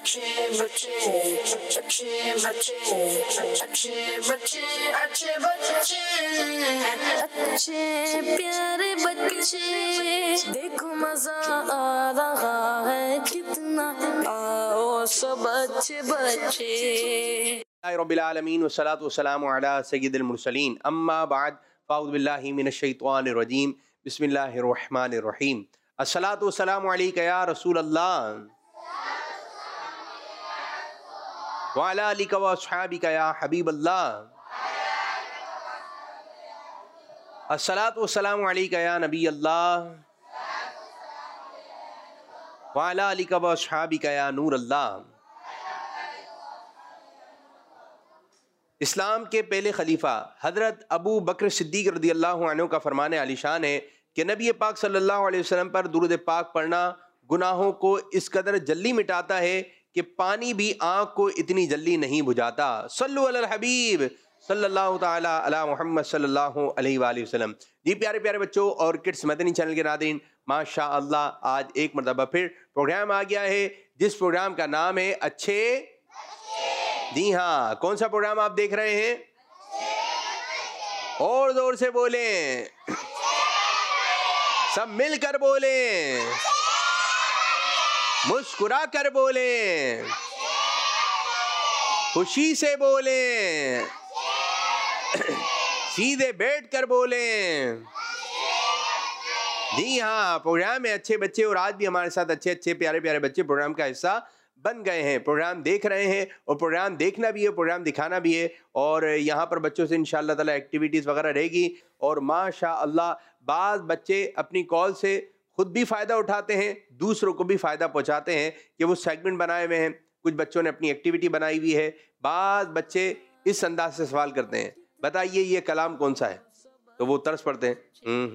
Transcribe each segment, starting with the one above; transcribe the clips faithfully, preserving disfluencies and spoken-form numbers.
अच्छे बच्चे अच्छे बच्चे अच्छे बच्चे अच्छे बच्चे अच्छे प्यारे बच्चे देखो मजा आ रहा है कितना आओ सब अच्छे बच्चे। रब्बिल आलमीन वस्सलातु वस्सलामु अला सय्यिदिल मुरसलीन अम्मा बाद फ़अऊज़ु बिल्लाहि मिनश शैतानिर रजीम बिस्मिल्लाहिर रहमानिर रहीम अस्सलातु वस्सलामु अलैका या रसूल अल्लाह व अला आलिका व अस्हाबिका या हबीब अल्लाह अस्सलातु वस्सलामु अलैका या नबी अल्लाह व अला आलिका व अस्हाबिका या नूर अल्लाह। इस्लाम के पहले खलीफा हज़रत अबू बकर सिद्दीक़ रज़ियल्लाहु अन्हु का फरमाने आलिशान है कि नबी पाक सल्लल्लाहु अलैहि वसल्लम पर दुरूद पाक पढ़ना गुनाहों को इस कदर जल्दी मिटाता है कि पानी भी आँख को इतनी जल्दी नहीं बुझाता। सल्लु अलल हबीब सल्लल्लाहु ताला अला मुहम्मद सल्लल्लाहु अलैहि वसल्लम। जी प्यारे प्यारे बच्चों और किड्स मदनी चैनल के नाज़रीन, माशा अल्लाह आज एक मरतबा फिर प्रोग्राम आ गया है जिस प्रोग्राम का नाम है अच्छे। जी हाँ, कौन सा प्रोग्राम आप देख रहे हैं? और जोर से बोलें, सब मिलकर बोलें, मुस्कुरा कर बोलें, खुशी से बोलें, सीधे बैठ कर बोलें। जी हाँ, प्रोग्राम में अच्छे बच्चे और आज भी हमारे साथ अच्छे अच्छे प्यारे प्यारे बच्चे प्रोग्राम का हिस्सा बन गए हैं, प्रोग्राम देख रहे हैं और प्रोग्राम देखना भी है, प्रोग्राम दिखाना भी है। और यहाँ पर बच्चों से इंशाअल्लाह ताला एक्टिविटीज़ वगैरह रहेगी। और माशा अल्लाह बाज़ बच्चे अपनी कॉल से खुद भी फ़ायदा उठाते हैं, दूसरों को भी फ़ायदा पहुँचाते हैं कि वो सेगमेंट बनाए हुए हैं। कुछ बच्चों ने अपनी एक्टिविटी बनाई हुई है। बाज़ बच्चे इस अंदाज से सवाल करते हैं, बताइए ये कलाम कौन सा है? तो वो तर्स पढ़ते हैं,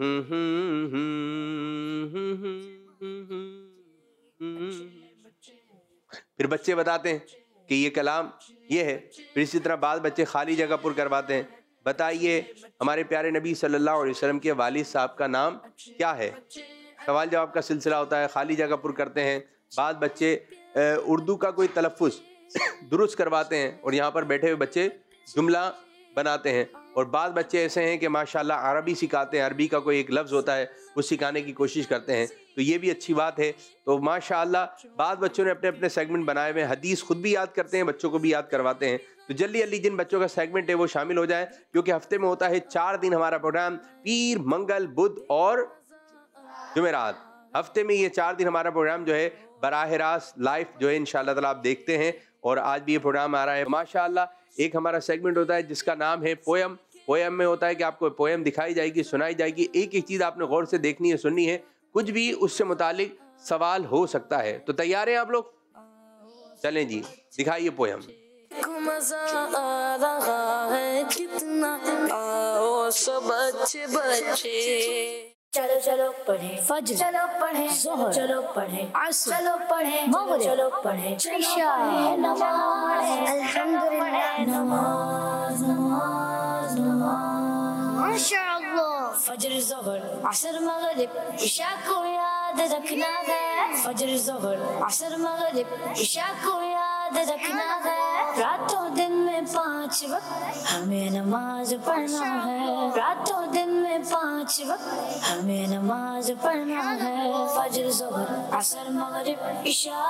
फिर बच्चे बताते हैं कि ये कलाम ये है। फिर इसी तरह बाद बच्चे खाली जगह पुर करवाते हैं, बताइए हमारे प्यारे नबी सल्लल्लाहु अलैहि वसल्लम के वालिद साहब का नाम क्या है? सवाल जवाब का सिलसिला होता है, खाली जगह पुर करते हैं। बाद बच्चे उर्दू का कोई तलफ़्फ़ुज़ दुरुस्त करवाते हैं और यहाँ पर बैठे हुए बच्चे जुमला बनाते हैं। और बाद बच्चे ऐसे हैं कि माशाल्लाह अरबी सिखाते हैं, अरबी का कोई एक लफ्ज़ होता है वो सिखाने की कोशिश करते हैं, तो ये भी अच्छी बात है। तो माशाल्लाह बाद बच्चों ने अपने अपने सेगमेंट बनाए हुए हैं, हदीस खुद भी याद करते हैं, बच्चों को भी याद करवाते हैं। तो जल्दी जल्दी जिन बच्चों का सेगमेंट है वो शामिल हो जाए, क्योंकि हफ्ते में होता है चार दिन हमारा प्रोग्राम, पीर, मंगल, बुध और जुमेरात। हफ्ते में ये चार दिन हमारा प्रोग्राम जो है बराह रास्त लाइव जो है इंशाअल्लाह ताला आप देखते हैं। और आज भी ये प्रोग्राम आ रहा है माशाअल्लाह। एक हमारा सेगमेंट होता है जिसका नाम है पोयम। पोयम में होता है कि आपको पोयम दिखाई जाएगी, सुनाई जाएगी, एक एक चीज़ आपने गौर से देखनी है, सुननी है, कुछ भी उससे मुतालिक सवाल हो सकता है। तो तैयार हैं आप लोग? चलें जी, दिखाइए पोयम। मजा आ रहा है कितना आओ सब अच्छे बच्चे। चलो चलो पढ़े फज्र, चलो पढ़े ज़ोहर, चलो पढ़े असर, चलो पढ़े मग़रिब, चलो पढ़े इशा, नमाज, अल्हम्दुलिल्लाह, नमाज नमाज नमाज माशाअल्लाह। फज्र ज़ोहर असर मग़रिब इशा को याद रखना है। फज्र ज़ोहर असर मग़रिब इशा को याद रखना है। रातों दिन में पांच वक्त हमें नमाज पढ़ना है। रातों दिन में पांच वक्त हमें नमाज पढ़ना है। फज्र ज़ोहर असर मग़रिब इशा,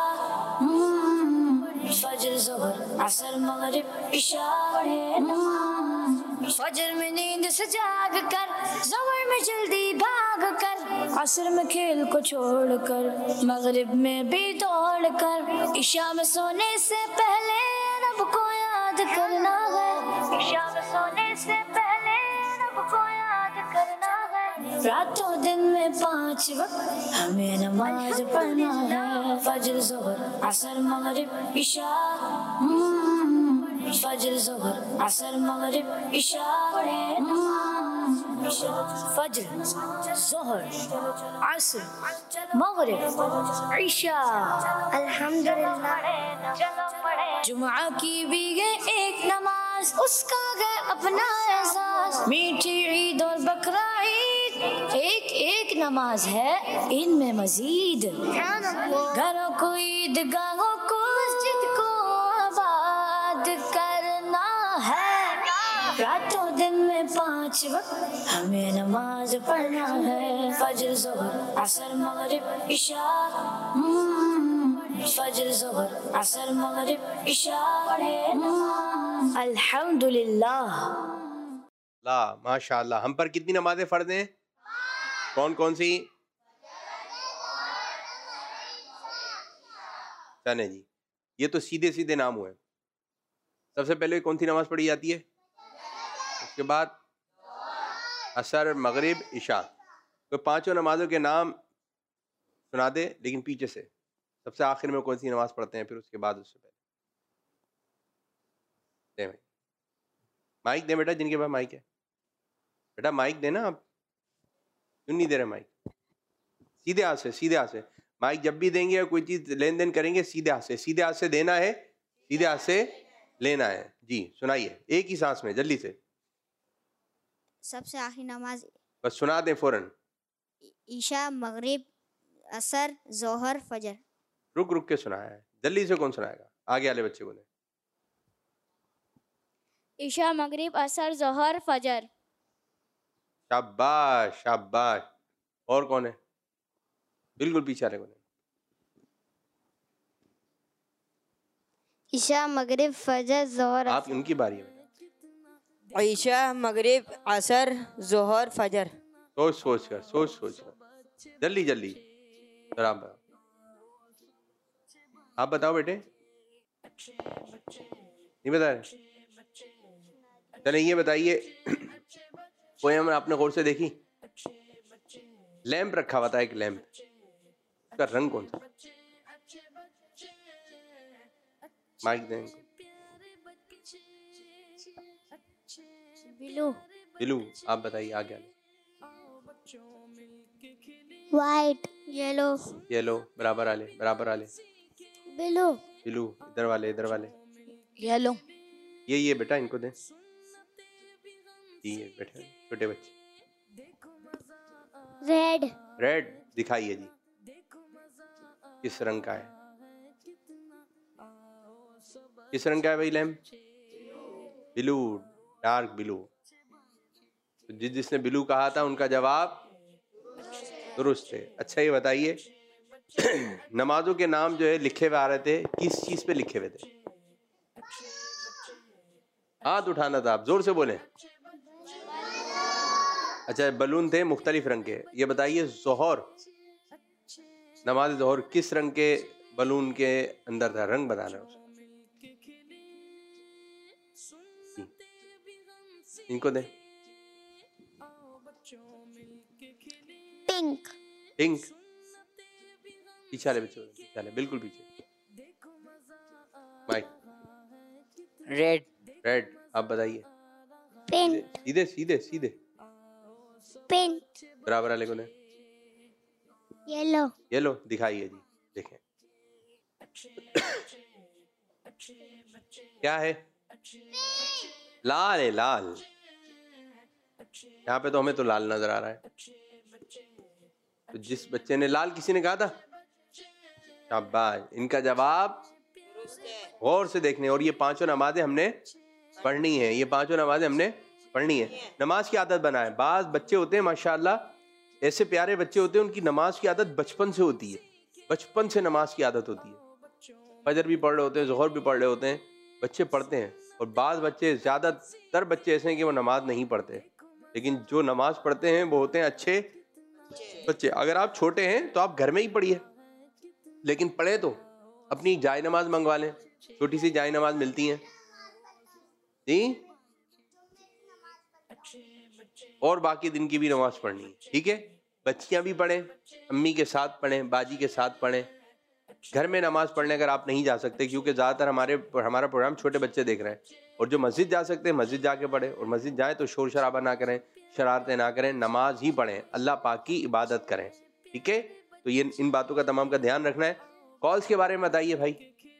फज्र ज़ोहर असर मग़रिब इशा पढ़े। फज्र में नींद से जाग कर, ज़ोहर में जल्दी भाग कर, असर में खेल को छोड़ कर, मग़रिब में भी दौड़ कर, इशा में सोने से पहले रब को याद करना है। इशा में सोने से पहले रब को याद करना है। रातों दिन में पांच वक्त हमें नमाज पढ़ना है। फज्र ज़ोहर असर मग़रिब इशा, फज्र ज़ोहर असर मग़रिब इशा पढ़े। फज्र ज़ोहर असर मग़रिब इशा अल्हम्दुलिल्लाह। जुमा की भी है एक नमाज, उसका है अपना एहसास। मीठी ईद और बकरा ईद एक एक नमाज है, इनमें मजीद घरों को ईदगाहों को मस्जिद रातों दिन में पांच वक्त हमें नमाज पढ़ना है। फजर ज़ोहर असर मगरिब इशा, फजर ज़ोहर असर मगरिब इशा पढ़े नमाज। अल्हम्दुलिल्लाह। ला माशाअल्लाह। हम पर कितनी नमाजें फर्ज हैं? कौन कौन सी? चले जी, ये तो सीधे सीधे नाम हुए। सबसे पहले कौन सी नमाज पढ़ी जाती है? उसके बाद असर मगरिब इशा। तो पांचों नमाजों के नाम सुना दे, लेकिन पीछे से। सबसे आखिर में कौन सी नमाज पढ़ते हैं, फिर उसके बाद उससे पहले। दे भाई माइक दे बेटा, जिनके पास माइक है। बेटा माइक देना, आप क्यों नहीं दे रहे माइक? सीधे हाथ से, सीधे हाथ से माइक जब भी देंगे या कोई चीज लेन देन करेंगे, सीधे हाथ से, सीधे हाथ से देना है, सीधे हाथ से लेना है। जी सुनाइए, एक ही सांस में, जल्दी से। सबसे आखिरी नमाज बस सुना दें फौरन। ईशा, मगरिब, असर, जोहर, फजर। रुक रुक के सुनाया है, जल्दी से कौन सुनाएगा? आगे वाले बच्चे को दे। ईशा, मगरिब, असर, जोहर, फजर। शाबाश शाबाश। और कौन है? बिल्कुल पीछे वाले को दे। ईशा, मगरिब, फजर, जोहर। आप उनकी बारी है बेटा। ईशा, मगरिब, असर, जोहर, फजर। सोच सोच कर, सोच सोच कर, जल्दी जल्दी। बराबर। आप बताओ बेटे, नहीं बता रहे? चले ये बताइए, पोयम आपने गौर से देखी? लैंप रखा हुआ था, एक लैंप, उसका रंग कौन सा? माइक दें। ब्लू। बिलू। आप बताइए आगे वाले। White, yellow. येलो। बराबर वाले, बराबर वाले। ब्लू। बिलू। इधर वाले, इधर वाले। येलो। ये ये बेटा इनको दें। ये बैठे छोटे बच्चे। रेड। रेड। दिखाइए जी, किस रंग का है? किस रंग का है भाई लैम्प? Blue, dark blue. तो जिस जिसने ब्लू कहा था उनका जवाब दुरुस्त है। अच्छा ये बताइए, नमाजों के नाम जो है लिखे हुए आ रहे थे, किस चीज पे लिखे हुए थे? हाथ उठाना था, आप जोर से बोले। अच्छा बलून थे मुख्तलिफ रंग के। ये बताइए जोहर, नमाज जोहर किस रंग के बलून के अंदर था? रंग बताना है उसको। इनको दे। पिंक। पिंक। पीछे वाले बच्चे, पीछे वाले, बिल्कुल पीछे। माइक। रेड। रेड। आप बताइए। पिंक। सीधे सीधे सीधे। पिंक। बराबर वाले को ले। येलो। येलो। दिखाइए जी, देखें क्या है? लाल है, लाल। यहाँ पे तो हमें तो लाल नजर आ रहा है। तो जिस बच्चे ने लाल, किसी ने कहा था? शाबाश। इनका जवाब गौर से देखने। और ये पांचों नमाजें हमने पढ़नी है, ये पांचों नमाजें हमने पढ़नी है। नमाज की आदत बनाए। बाज बच्चे होते हैं माशाल्लाह, ऐसे प्यारे बच्चे होते हैं, उनकी नमाज की आदत बचपन से होती है, बचपन से नमाज की आदत होती है। फजर भी पढ़ रहे होते हैं, ज़ोहर भी पढ़ रहे होते हैं, बच्चे पढ़ते हैं। और बाज़ बच्चे, ज़्यादातर बच्चे ऐसे हैं कि वो नमाज नहीं पढ़ते, लेकिन जो नमाज पढ़ते हैं वो होते हैं अच्छे बच्चे। अगर आप छोटे हैं तो आप घर में ही पढ़िए, लेकिन पढ़े तो अपनी जाय नमाज मंगवा लें, छोटी सी जाय नमाज मिलती हैं जी, और बाकी दिन की भी नमाज पढ़नी है। ठीक है, बच्चियां भी पढ़ें, अम्मी के साथ पढ़ें, बाजी के साथ पढ़ें। घर में नमाज पढ़ने अगर आप नहीं जा सकते, क्योंकि ज़्यादातर हमारे हमारा प्रोग्राम छोटे बच्चे देख रहे हैं, और जो मस्जिद जा सकते हैं मस्जिद जाके पढ़े, और मस्जिद जाए तो शोर शराबा ना करें, शरारतें ना करें, नमाज ही पढ़ें, अल्लाह पाक की इबादत करें। ठीक है, तो ये इन बातों का तमाम का ध्यान रखना है। कॉल्स के बारे में बताइए भाई,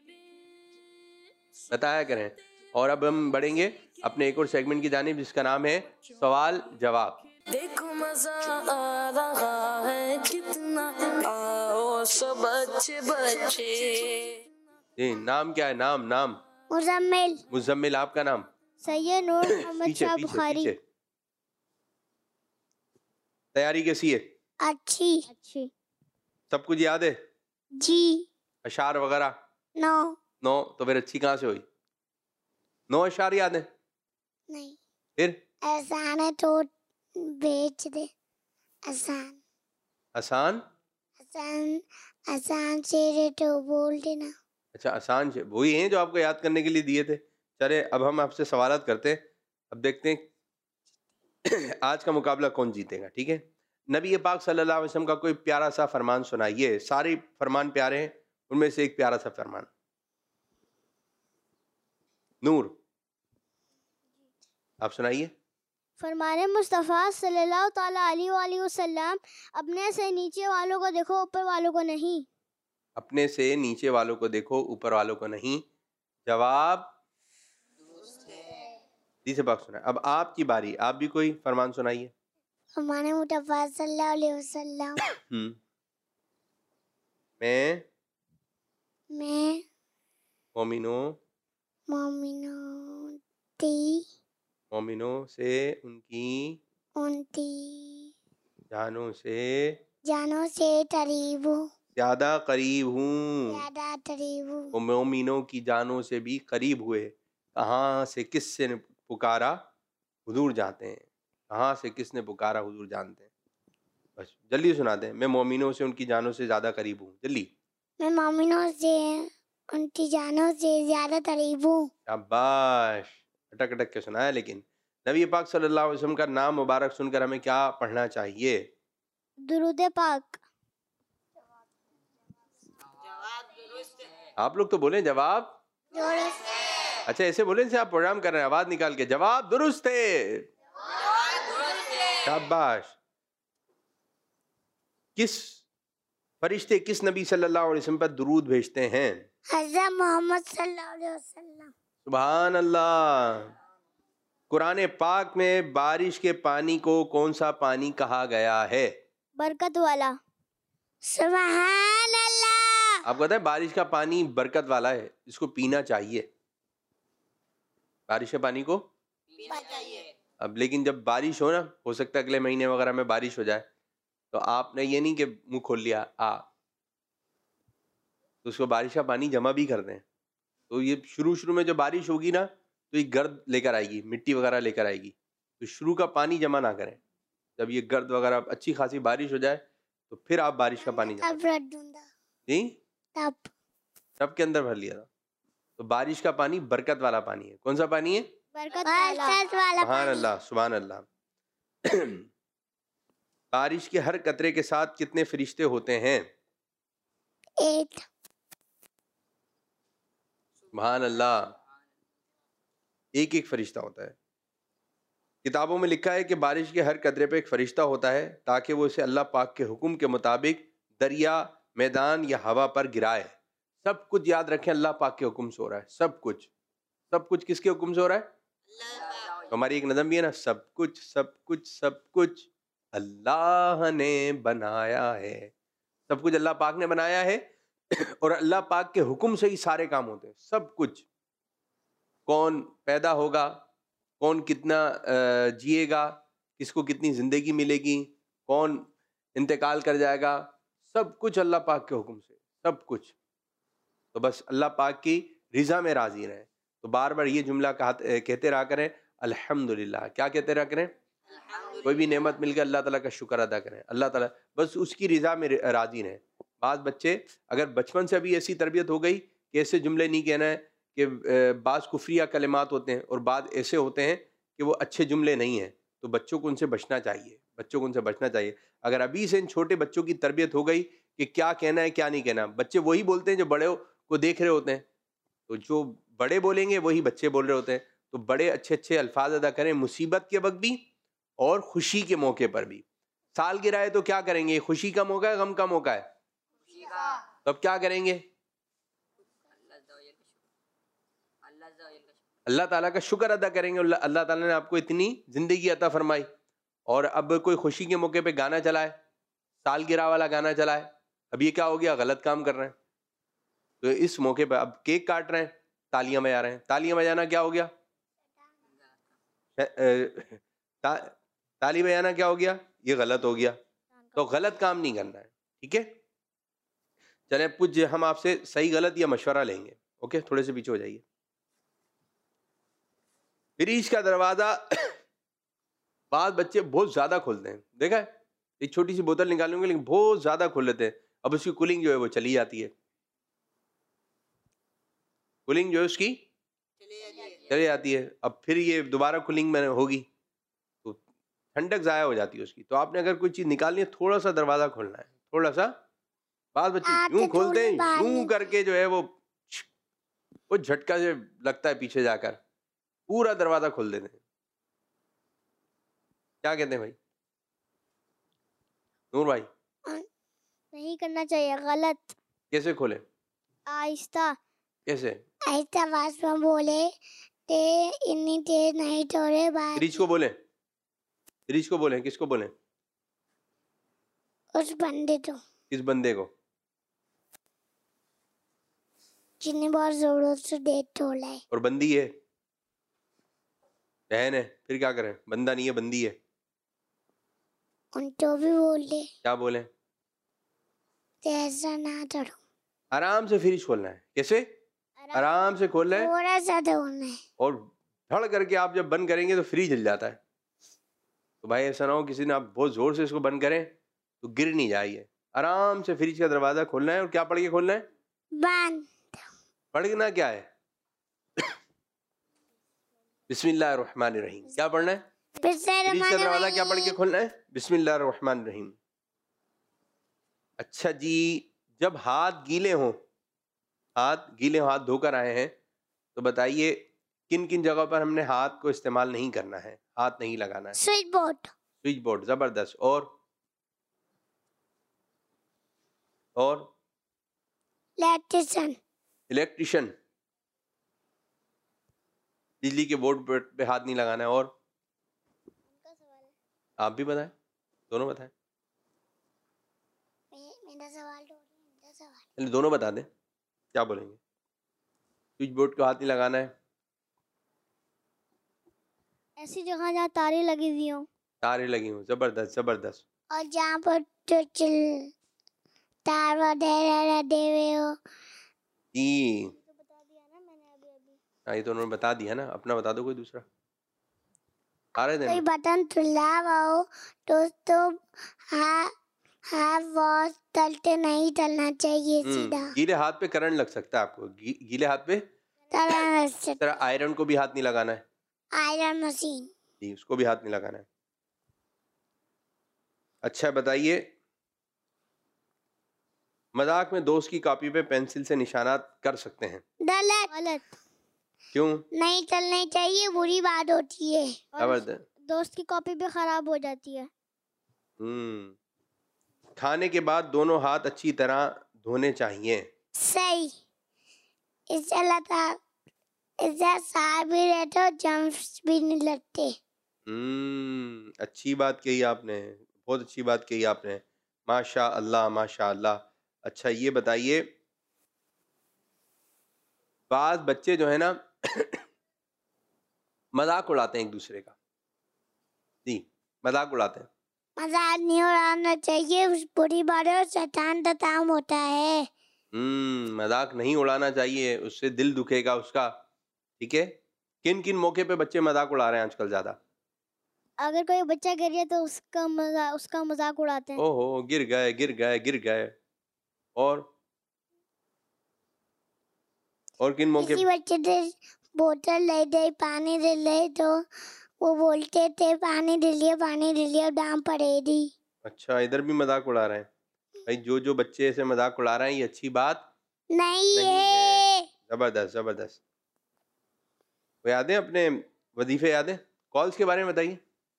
बताया करें। और अब हम बढ़ेंगे अपने एक और सेगमेंट की जानिब, जिसका नाम है सवाल जवाब। देखो मजा आ रहा है कितना, आओ सब बच्चे बच्चे। जी, नाम क्या है? नाम नाम मुजम्मिल। मुजम्मिल। आपका नाम? सैयद नूर मोहम्मद पीछे शाह पीछे बुखारी। पीछे। तैयारी कैसी है? अच्छी। अच्छी। सब कुछ याद है? जी। अशार वगैरह? नौ। नौ तो फिर अच्छी कहाँ से हुई? नौ अशार याद है? नहीं। फिर आसान है तो बेच दे। आसान आसान? आसान आसान से तो बोल देना। अच्छा आसान से वही हैं जो आपको याद करने के लिए दिए थे। चले अब हम आपसे सवालात करते हैं, अब देखते हैं आज का मुकाबला कौन जीतेगा। ठीक है, नबी पाक सल्लल्लाहु अलैहि वसल्लम का कोई प्यारा सा फरमान सुनाइए। सारे फरमान प्यारे हैं, उनमें से एक प्यारा सा फरमान। नूर आप सुनाइए। फरमाने मुस्तफ़ा सल्लल्लाहु ताला अलैहि वसल्लम, अपने से नीचे वालों को देखो, ऊपर वालों को नहीं। अपने से नीचे वालों को देखो, ऊपर वालों को नहीं। जवाब जी से पाक सुना। अब आपकी बारी, आप भी कोई फरमान सुनाइए। फरमाने मुस्तफ़ा सल्लल्लाहु अलैहि वसल्लम, हम्म मैं मैं मोमिनों मोमिनों ती मोमिनों से उनकी उनकी जानों से जानों से करीब हूँ, ज्यादा करीब हूँ। ज्यादा करीब हूँ। वो मोमिनों की जानों से भी करीब हुए। कहाँ से किससे ने पुकारा, हुजूर जानते हैं। कहाँ से किसने पुकारा, हुजूर जानते हैं। बस जल्दी सुना दें। मैं मोमिनों से उनकी जानों से ज्यादा करीब हूँ। जल्दी। मैं मोमिनों से उनकी जानों से ज्यादा करीब हूँ। शाबाश, अटक अटक के सुनाया। लेकिन नबी पाक सल्लल्लाहु अलैहि वसल्लम का नाम मुबारक सुनकर हमें क्या पढ़ना चाहिए? दुरूद पाक। आप लोग तो बोले जवाब। अच्छा ऐसे बोले जैसे आप प्रोग्राम कर रहे हैं, आवाज निकाल के। जवाब दुरुस्त है। शाबाश। किस फरिश्ते किस नबी सल्लल्लाहु अलैहि वसल्लम पर दुरूद भेजते हैं? हज़रत मोहम्मद सल्लल्लाहु अलैहि वसल्लम। सुभान अल्लाह। कुरान पाक में बारिश के पानी को कौन सा पानी कहा गया है? बरकत वाला। सुभान अल्लाह। आपको पता है बारिश का पानी बरकत वाला है, इसको पीना चाहिए। बारिश के पानी को पीना चाहिए। अब लेकिन जब बारिश हो ना, हो सकता है अगले महीने वगैरह में बारिश हो जाए, तो आपने ये नहीं कि मुंह खोल लिया आ तो उसको बारिश का पानी जमा भी कर दें। तो ये शुरू शुरू में जो बारिश होगी ना, तो ये गर्द लेकर आएगी, मिट्टी वगैरह लेकर आएगी। तो शुरू का पानी जमा ना करें। जब ये गर्द वगैरह अच्छी खासी बारिश हो जाए तो फिर आप बारिश का पानी जमा करें। जी तब टब के अंदर भर लिया था। तो बारिश का पानी बरकत वाला पानी है। कौन सा पानी है? बरकत वाला। सुभान अल्लाह, सुभान अल्लाह। बारिश के हर कतरे के साथ कितने फरिश्ते होते हैं? एक। सुभान अल्लाह, एक एक फरिश्ता होता है। किताबों में लिखा है कि बारिश के हर कतरे पे एक फरिश्ता होता है ताकि वो इसे अल्लाह पाक के हुक्म के मुताबिक दरिया, मैदान या हवा पर गिराए। सब कुछ याद रखें, अल्लाह पाक के हुक्म से हो रहा है। सब कुछ सब कुछ किसके हुक्म से हो रहा है? तो हमारी एक नज़म भी है ना, सब कुछ सब कुछ सब कुछ अल्लाह ने बनाया है। सब कुछ अल्लाह पाक ने बनाया है और अल्लाह पाक के हुक्म से ही सारे काम होते हैं। सब कुछ, कौन पैदा होगा, कौन कितना जिएगा, किसको कितनी ज़िंदगी मिलेगी, कौन इंतकाल कर जाएगा, सब कुछ अल्लाह पाक के हुक्म से, सब कुछ। तो बस अल्लाह पाक की रिज़ा में राज़ी रहें। तो बार बार ये जुमला कहते रहा करें, अल्हम्दुलिल्लाह। क्या कहते रहा करें? कोई भी नेमत मिल गई अल्लाह ताला का शुक्र अदा करें। अल्लाह ताला बस उसकी रिज़ा में राज़ी रहें। बाज़ बच्चे अगर बचपन से अभी ऐसी तरबियत हो गई कि ऐसे जुमले नहीं कहना है, कि बाज़ कुफ्रिया कलिमात होते हैं और बाद ऐसे होते हैं कि वो अच्छे जुमले नहीं हैं, तो बच्चों को उनसे बचना चाहिए। बच्चों को उनसे बचना चाहिए। अगर अभी से इन छोटे बच्चों की तरबियत हो गई कि क्या कहना है क्या नहीं कहना, बच्चे वही बोलते हैं जो बड़े को देख रहे होते हैं। तो जो बड़े बोलेंगे वही बच्चे बोल रहे होते हैं। तो बड़े अच्छे अच्छे अल्फाज अदा करें, मुसीबत के वक्त भी और खुशी के मौके पर भी। साल गिराए तो क्या करेंगे? खुशी का मौका है, गम का मौका है? तो अब क्या करेंगे? अल्लाह ताला का शुक्र अदा करेंगे। अल्लाह ताला ने आपको इतनी जिंदगी अता फरमाई और अब कोई खुशी के मौके पे गाना चलाए, सालगिरह वाला गाना चलाए, अब ये क्या हो गया? गलत काम कर रहे हैं। तो इस मौके पर अब केक काट रहे हैं, तालियां बजा रहे हैं। तालियां बजाना क्या हो गया? ता, ताली बयाना क्या हो गया? ये गलत हो गया, तो गलत काम नहीं करना है, ठीक है। चले पूज्य, हम आपसे सही गलत या मशवरा लेंगे, ओके, थोड़े से पीछे हो जाइए। फ्रिज का दरवाजा बाद बच्चे बहुत ज्यादा खोलते हैं, देखा है, एक छोटी सी बोतल निकालेंगे लेकिन बहुत ज्यादा खोल लेते हैं, अब उसकी कूलिंग जो है वो चली जाती है, कूलिंग जो है उसकी चली जाती है, अब फिर ये दोबारा कूलिंग में होगी तो ठंडक जाया हो जाती है उसकी। तो आपने अगर कोई चीज निकालनी है, थोड़ा सा दरवाजा खोलना है, थोड़ा सा। बाद बच्चे यूं खोलते हैं, यूं करके जो है वो वो झटका से लगता है पीछे जाकर, पूरा दरवाजा खोल देते हैं। क्या कहते हैं भाई नूर भाई? नहीं करना चाहिए, गलत। कैसे खोले? आहिस्ता कैसे? आहिस्ता आवाज में बोले, ते इतनी तेज नहीं तोड़े बात। फ्रिज को बोले, फ्रिज को बोले, किसको बोले? उस बंदे को। किस बंदे को? जिन्हें बहुत जोरों से डेट तोड़ा है। और बंदी है, बहन है, फिर क्या करें? बंदा नहीं है, बंदी है। उनको भी बोले, क्या बोले? ऐसा ना तोड़ो। आराम से फ्रिज खोलना है। कैसे? आराम से खोलना है, थोड़ा सा तोड़ना है, और धड़ करके आप जब बंद करेंगे तो फ्रिज हिल जाता है। तो भाई ऐसा ना हो किसी ने आप बहुत जोर से इसको बंद करें तो गिर नहीं जाइए। आराम से फ्रिज का दरवाजा खोलना है, और क्या पढ़ के खोलना है? बंद। पढ़ना क्या है? बिस्मिल्लाहिर्रहमानिर्रहीम। क्या पढ़ना है? फ्रिज का दरवाजा क्या पढ़ के खोलना है? बिस्मिल्लाहिर्रहमानिर्रहीम। अच्छा जी, जब हाथ गीले हों, हाथ गीले हाथ धोकर आए हैं, तो बताइए किन किन जगहों पर हमने हाथ को इस्तेमाल नहीं करना है, हाथ नहीं लगाना है? Switch board. स्विच बोर्ड, जबरदस्त। और और इलेक्ट्रिशियन। इलेक्ट्रिशियन, बिजली के बोर्ड पे, पे हाथ नहीं लगाना है। और आप भी बताएं, दोनों बताएं। मेरा सवाल मेरा सवाल चलिए दोनों बता दें, क्या बोलेंगे? स्विच बोर्ड को हाथ नहीं लगाना है। ऐसी जगह जहाँ तारे लगी हुई हो, तारे लगी हुई, जबरदस्त जबरदस्त। और जहाँ पर तो चिल तार वगैरह लगे हुए हो। जी तो बता दिया ना मैंने अभी अभी। हाँ, ये तो उन्होंने बता दिया ना, अपना बता दो कोई दूसरा। आ रहे कोई थे बटन दबाओ तो तो हाँ हाँ वॉश तलते नहीं चलना चाहिए सीधा। गीले हाथ पे करंट लग सकता है आपको, गी, गीले हाथ पे तरह इस तरह आयरन को भी हाथ नहीं लगाना है। Iron machine. जी, उसको भी हाथ नहीं लगाना है। अच्छा बताइए, मजाक में दोस्त की कॉपी पे पेंसिल से निशानात कर सकते हैं? गलत गलत। क्यों? नहीं चलनी चाहिए, बुरी बात होती है। जबरदस्त। दोस्त की कॉपी भी खराब हो जाती है। हम्म खाने के बाद दोनों हाथ अच्छी तरह धोने चाहिए। सही। इससे लता इससे साफ भी रहते और जम्स भी नहीं लगते। हम्म अच्छी बात कही आपने, बहुत अच्छी बात कही आपने, माशा अल्लाह माशा अल्लाह। अच्छा ये बताइए, बाद बच्चे जो है ना मजाक उड़ाते हैं एक दूसरे का। जी, मजाक उड़ाते हैं। मजाक नहीं उड़ाना चाहिए, उस बुरी बात है, शैतान का काम होता है। हम्म मजाक नहीं उड़ाना चाहिए, उससे दिल दुखेगा उसका, ठीक है। किन किन मौके पे बच्चे मजाक उड़ा रहे हैं आजकल ज्यादा? अगर कोई बच्चा गिर गया तो उसका मजाक उसका मजाक उड़ाते हैं। ओहो, गिर गए गिर गए गिर गए। और और किन मौके किसी बच्चे से बोतल ले दे, पानी दे ले तो वो बोलते थे पानी दे लिया पानी दे लिया, डाम पड़ेगी। अच्छा, इधर भी मजाक उड़ा रहे हैं भाई। जो जो बच्चे ऐसे मजाक उड़ा रहे हैं ये अच्छी बात नहीं, नहीं है। है। जबरदस्त जबरदस्त। वो याद है अपने वजीफे, याद है? कॉल्स के बारे में बताइए।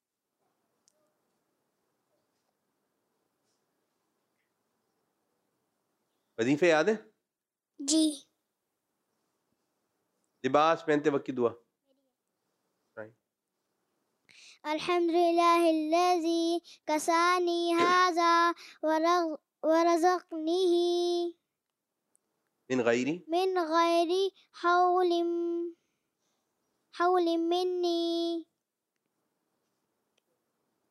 वजीफे याद है? जी। लिबास पहनते वक्त की दुआ। अल्हम्दुलिल्लाहिल्लज़ी कसानी हाज़ा वरज़क़नीही मिन गैरी मिन गैरी हौलिम हौलिम मिन्नी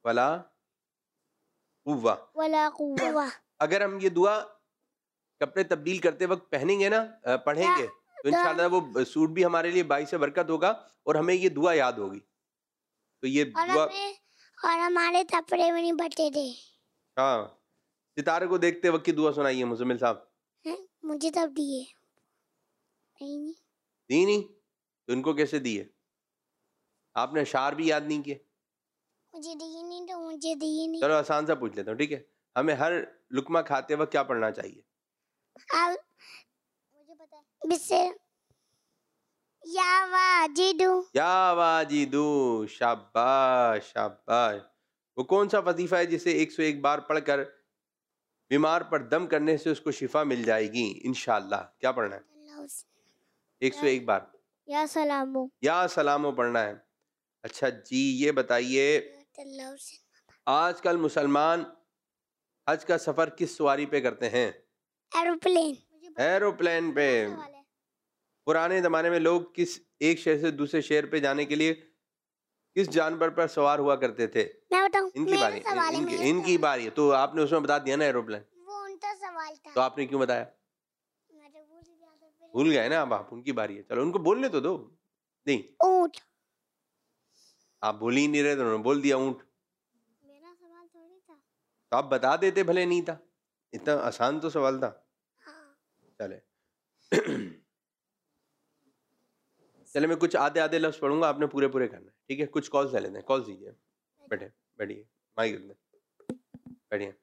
वला कुव्वा। वला कुव्वा। अगर हम ये दुआ कपड़े तब्दील करते वक्त पहनेंगे ना, अ, पढ़ेंगे, तो इंशाल्लाह वो सूट भी हमारे लिए बाइस बरकत होगा और हमें ये दुआ याद होगी। तो ये और दुआ, हमें और हमारे कपड़े भी नहीं बटे थे। हाँ, सितारे को देखते वक्त की दुआ सुनाइए मुजम्मिल साहब। हैं? मुझे तब दिए नहीं नहीं दी नहीं तो इनको कैसे दिए? आपने अशार भी याद नहीं किए। मुझे दिए नहीं तो मुझे दिए नहीं। चलो आसान सा पूछ लेता हूँ, ठीक है? हमें हर लुकमा खाते वक्त क्या पढ़ना चाहिए? अब मुझे पता है। बिस्से या वाजिदू। या वाजिदू, शाबाश शाबाश। वो कौन सा वजीफा है जिसे एक सौ एक बार पढ़कर बीमार पर दम करने से उसको शिफा मिल जाएगी इंशाअल्लाह? क्या पढ़ना है? एक सौ एक बार या सलामो। या सलामो पढ़ना है। अच्छा जी, ये बताइए, आजकल मुसलमान हज का सफर किस सवारी पे करते हैं? एरोप्लेन। एरोप्लेन पे। पुराने जमाने में लोग किस एक शहर से दूसरे शहर पे जाने के लिए किस जानवर पर सवार हुआ करते थे? मैं बताऊं? इनकी बारी, इनकी, इनकी बारी है, तो आपने उसमें बता दिया ना एरोप्लेन। वो उनका सवाल था। तो आपने क्यों बताया? भूल गए ना अब आप। उनकी बारी है, चलो उनको बोलने तो दो। नहीं, ऊंट। आप बोल ही नहीं रहे तो उन्होंने बोल दिया ऊंट। मेरा सवाल थोड़ी था। तो आप बता देते, भले नहीं था। इतना आसान तो सवाल था। हाँ। चले चले मैं कुछ आधे आधे लफ्ज पढ़ूंगा, आपने पूरे पूरे करना है, ठीक है? कुछ कॉल्स ले लेते हैं। कॉल कीजिए, बैठे बैठिए, माइक बैठिए।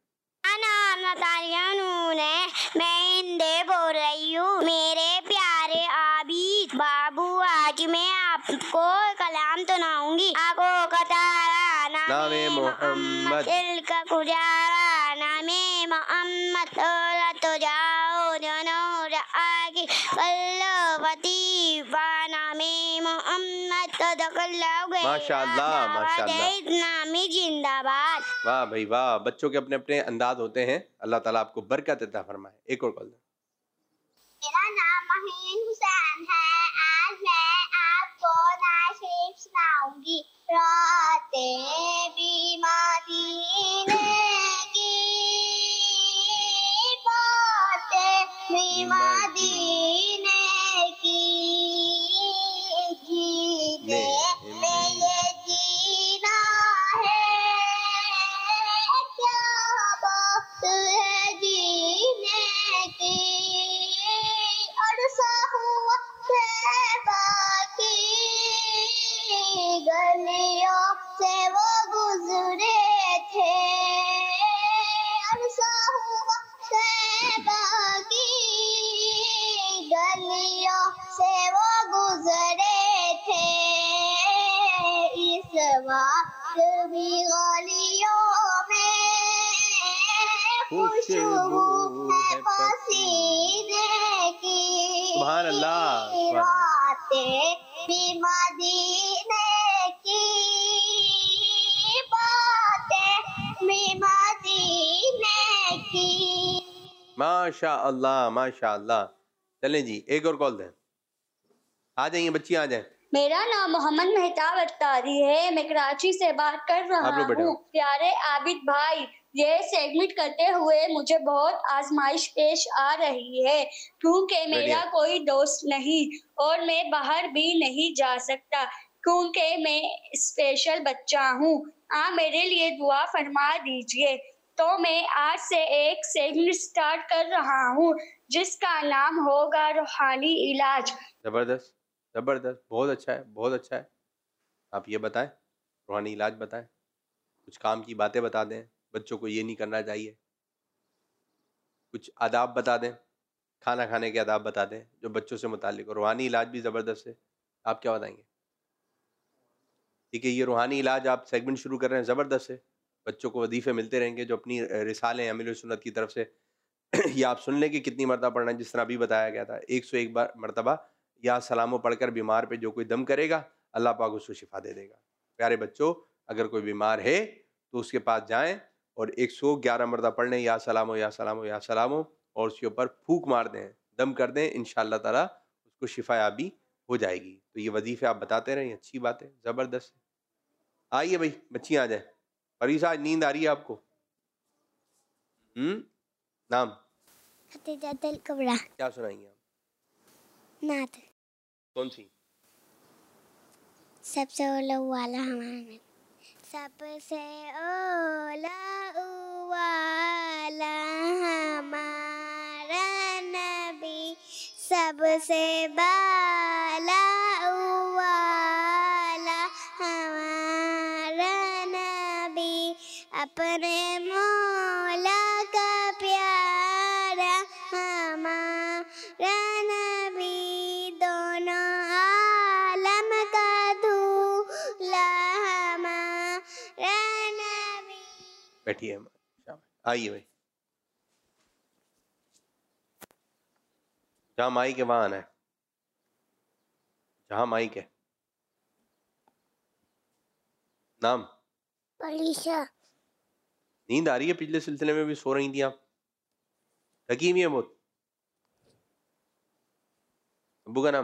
मैं हिंदे बोल रही हूँ। मेरे प्यारे आबिद बाबू, आज मैं आपको कलाम सुनाऊंगी। आगो कतारा नामे मोहम्मद, दिल का गुजारा नामे मोहम्मद, तो जाओ जनूर आगे कल्लवती नामे मोहम्मद, तो दखलाओगे माशाअल्लाह माशाअल्लाह, नामी जिंदाबाद। वाह भाई वाह। बच्चों के अपने अपने अंदाज होते हैं। अल्लाह ताला आपको बरकत अता फरमाए। एक और कॉल। मेरा नाम महीन हुसैन है। आज मैं आपको नाशिफ सुनाऊंगी। रातें भी मदीने की, बातें भी मदीने की, जीने में ये जीना है, क्या बात है जीने की। अरसा हुआ तैबा की गलियों से वो गुजरे थे, अरसा हुआ तैबा की गलियों से वो गुजरे थे। इस वक्त भी गलियों में खुशबू है पसीने की। सुभान अल्लाह, सुभान अल्लाह। रातें भी मदीने की, बातें भी मदीने की। माशा अल्लाह माशा अल्लाह। चलें जी, एक और कॉल दें। आ जाइए बच्ची, आ जाए। मेरा नाम मोहम्मद मेहताब अख्तारी है। मैं कराची से बात कर रहा आप लोग बैठे हूँ। हो। प्यारे आबिद भाई, ये सेगमेंट करते हुए मुझे बहुत आजमाइश पेश आ रही है, क्योंकि मेरा कोई दोस्त नहीं और मैं बाहर भी नहीं जा सकता, क्योंकि मैं स्पेशल बच्चा हूँ। आप मेरे लिए दुआ फरमा दीजिए। तो मैं आज से एक सेगमेंट स्टार्ट कर रहा हूँ जिसका नाम होगा रूहानी इलाज। जबरदस्त जबरदस्त, बहुत अच्छा है, बहुत अच्छा है। आप ये बताएं, रूहानी इलाज बताएं, कुछ काम की बातें बता दें, बच्चों को ये नहीं करना चाहिए, कुछ आदाब बता दें, खाना खाने के आदाब बता दें जो बच्चों से मुताल्लिक हो। रूहानी इलाज भी ज़बरदस्त है। आप क्या बताएंगे? ठीक है, ये रूहानी इलाज आप सेगमेंट शुरू कर रहे हैं, ज़बरदस्त है। बच्चों को वजीफ़े मिलते रहेंगे जो अपनी रिसाले अमीर सुन्नत की तरफ से ये आप सुन लें कि कितनी मरतबा पढ़ना है। जिस तरह अभी बताया गया था, एक सौ एक बार मरतबा या सलामो पढ़कर बीमार पे जो कोई दम करेगा अल्लाह पाक उसको शिफा दे देगा। प्यारे बच्चों, अगर कोई बीमार है तो उसके पास जाएं और एक सौ ग्यारह मरतबा पढ़ लें या सलामो या सलामो या सलामो, और उसके ऊपर फूक मार दें, दम कर दें, इंशाअल्लाह ताला उसको शिफा याबी हो जाएगी। तो ये वजीफ़े आप बताते रहें, अच्छी बात है, ज़बरदस्त है। आइए भाई बच्चियाँ आ जाए। फरीसा, आज नींद आ रही है आपको? हम्म नाम खतीजातुल कुबरा। क्या सुनाएंगे आप? नात। कौन सी? सबसे ओला वाला हमारा, सबसे ओला वाला हमारा नबी, सबसे बाला वाला हमारा नबी, अपने मौला का प्यारा हमारा नबी, दोनों आलम का दूल्हा हमारा नबी। बैठिए, आइए भाई, जहाँ माइक है वहाँ आना है, जहाँ माइक है। नाम? परीक्षा। नींद आ रही है? पिछले सिलसिले में भी सो रही थी आप, थकी हुई है बहुत। अब्बू का नाम?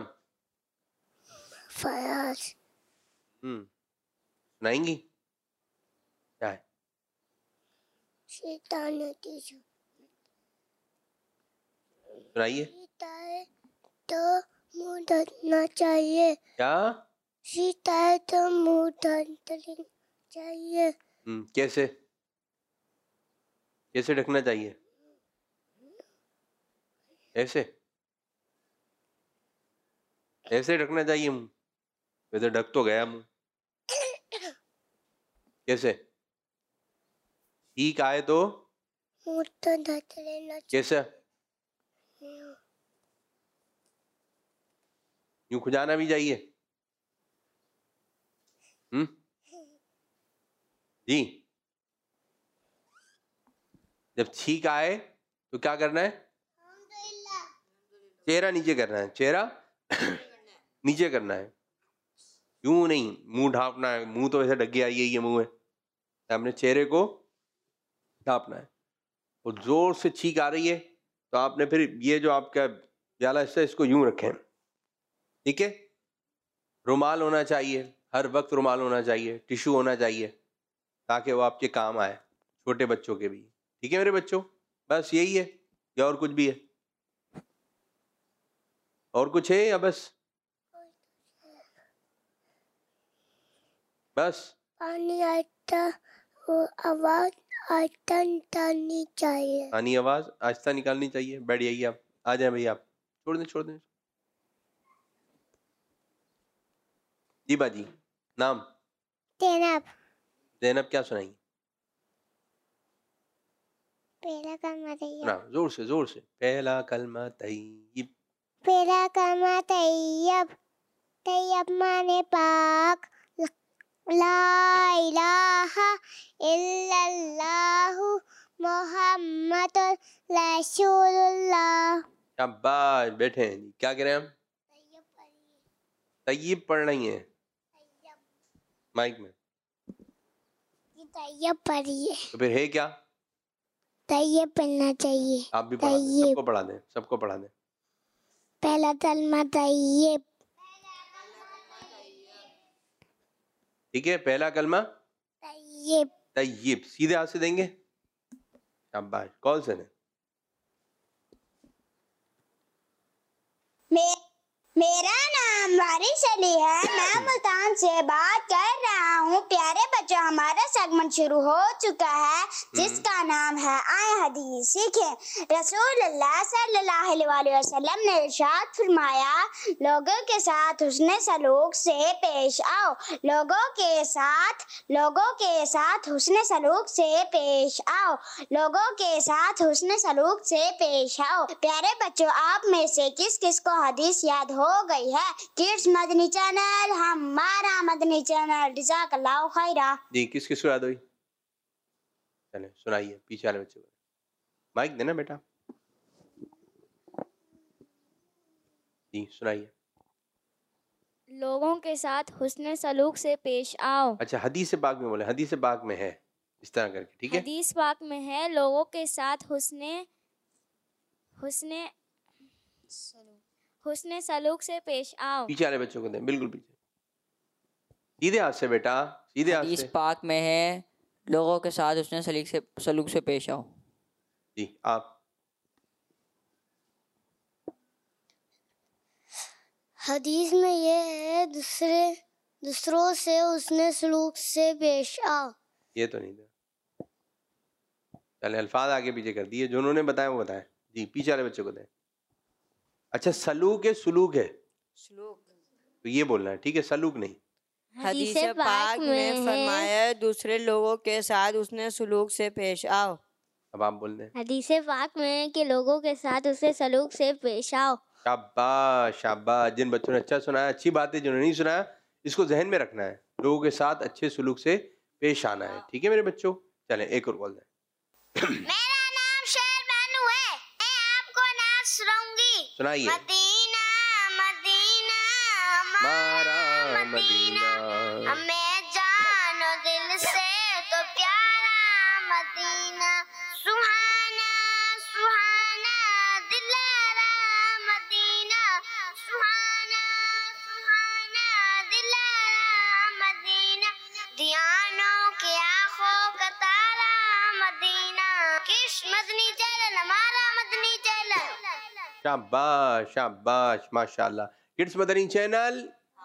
फयाज। हम्म सुनाएंगी? क्या है? शैतान टीचर। सुनाइए। सीता है तो मुंह ढकना चाहिए। क्या? सीता है तो मुंह ढकना चाहिए। हम्म कैसे कैसे ढकना चाहिए? ऐसे ऐसे ढकना चाहिए मुंह? वैसे ढक तो गया मुंह। कैसे? ठीक आए तो मुंह तो ढक लेना कैसे? यूं खुजाना भी चाहिए? हम्म जी। जब छींक आए तो क्या करना है? चेहरा नीचे करना है, चेहरा नीचे करना है, यूं नहीं मुंह ढांपना है। मुंह तो वैसे ढक गया, यही है मुंह है, अपने चेहरे को ढांपना है। और जोर से छींक आ रही है तो आपने फिर ये जो आपका व्याला हिस्सा इसको यूं रखें, ठीक है? रुमाल होना चाहिए, हर वक्त रुमाल होना चाहिए, टिश्यू होना चाहिए, ताकि वो आपके काम आए, छोटे बच्चों के भी। ठीक है मेरे बच्चों? बस यही है या और कुछ भी है? और कुछ है या बस बस? पानी आता वो आवाज आहिस्ता निकालनी चाहिए। पानी आवाज आहिस्ता निकालनी चाहिए। बैठ जाइए आप, आ जाए भैया आप, छोड़ दें छोड़ दें। जी बाजी। नाम? जैनब। जैनब, क्या सुनाई? पहला कलमा तैयब। ना जोर से जोर से। पहला कलमा तैयब। पहला कलमा तैयब। तैयब माने पाक। ला इलाहा इल्लल्लाहु मुहम्मदुर रसूलुल्लाह। शाबाश, बैठे हैं जी। क्या कह रहे हैं हम? तैयब पढ़ रही हैं माइक में? तैयब पढ़िए। तो फिर है क्या? तैयब पढ़ना चाहिए। आप भी पढ़ा दें, सबको पढ़ा दें, सबको पढ़ा दें। पहला कलमा तैयब। ठीक है, पहला कलमा तैयब। तैयब, सीधे हाथ से देंगे। शाबाश। कौन से ने? मे, मेरा नाम वारिस अली है। मैं मुल्तान से बात कर रहा हूँ। प्यारे बच्चों, हमारा सेगमेंट शुरू हो चुका है जिसका नाम है आए हदीस सीखें। रसूलुल्लाह सल्लल्लाहु अलैहि वसल्लम ने इरशाद फरमाया, लोगों के साथ हुस्न सलूक से पेश आओ। लोगों के साथ लोगों के साथ हुस्न सलूक से पेश आओ। लोगों के साथ हुस्न सलूक से पेश आओ। प्यारे बच्चों, आप में से किस किस को हदीस याद हो गई है? किड्स मदनी चैनल, हमारा मदनी चैनल। जज़ाकल्लाहु खैरा। जी, किस किस को याद हुई? चले सुनाइए, पीछे वाले बच्चे को माइक देना बेटा। जी सुनाइए। लोगों के साथ हुस्न सलूक से पेश आओ। अच्छा, हदीस पाक में बोले, हदीस पाक में है इस तरह करके, ठीक है? हदीस पाक में है, लोगों के साथ हुस्न हुस्न हुस्न सलूक से पेश आओ। पीछे वाले बच्चों को दें, बिल्कुल पीछे, सीधे हाथ से बेटा, सीधे हाथ हदीस से। पाक में है, लोगों के साथ उसने सलीक से सलूक से पेश आओ। जी आप। हदीस में ये है दूसरे दूसरों से उसने सलूक से पेश आओ। ये तो नहीं था। चले अल्फाज आगे पीछे कर दिए, जो उन्होंने बताया वो बताएं। जी पीछे वाले बच्चे को दें। अच्छा सलूक है सुलूक है, सलूक तो ये बोलना है, ठीक है, सलूक नहीं। हदीस पाक में फरमाया है दूसरे लोगों के साथ उसने सलूक से पेश आओ। अब आप बोल दें। हदीस पाक में है कि लोगों के साथ उससे सलूक से पेश आओ। शाबाश शाबाश, जिन बच्चों ने अच्छा सुनाया अच्छी बात है, जिन्होंने नहीं सुनाया इसको जहन में रखना है, लोगों के साथ अच्छे सलूक से पेश आना है, ठीक है मेरे बच्चों। चलें एक और बोल दें। मेरा नाम शेर बानू है, मैं आपको नाच सुनाऊंगी। सुनाइए। मदीना मदीना हमारा मदीना, हमें जानो दिल से तो प्यारा मदीना, सुहाना सुहाना दिलारा मदीना, सुहाना सुहाना दिलारा मदीना, दियानों की आंखों का तारा मदीना, किस मदनी चैनल हमारा मदनी चैनल। शाबाश शाबाश माशाल्लाह। किड्स मदनी चैनल,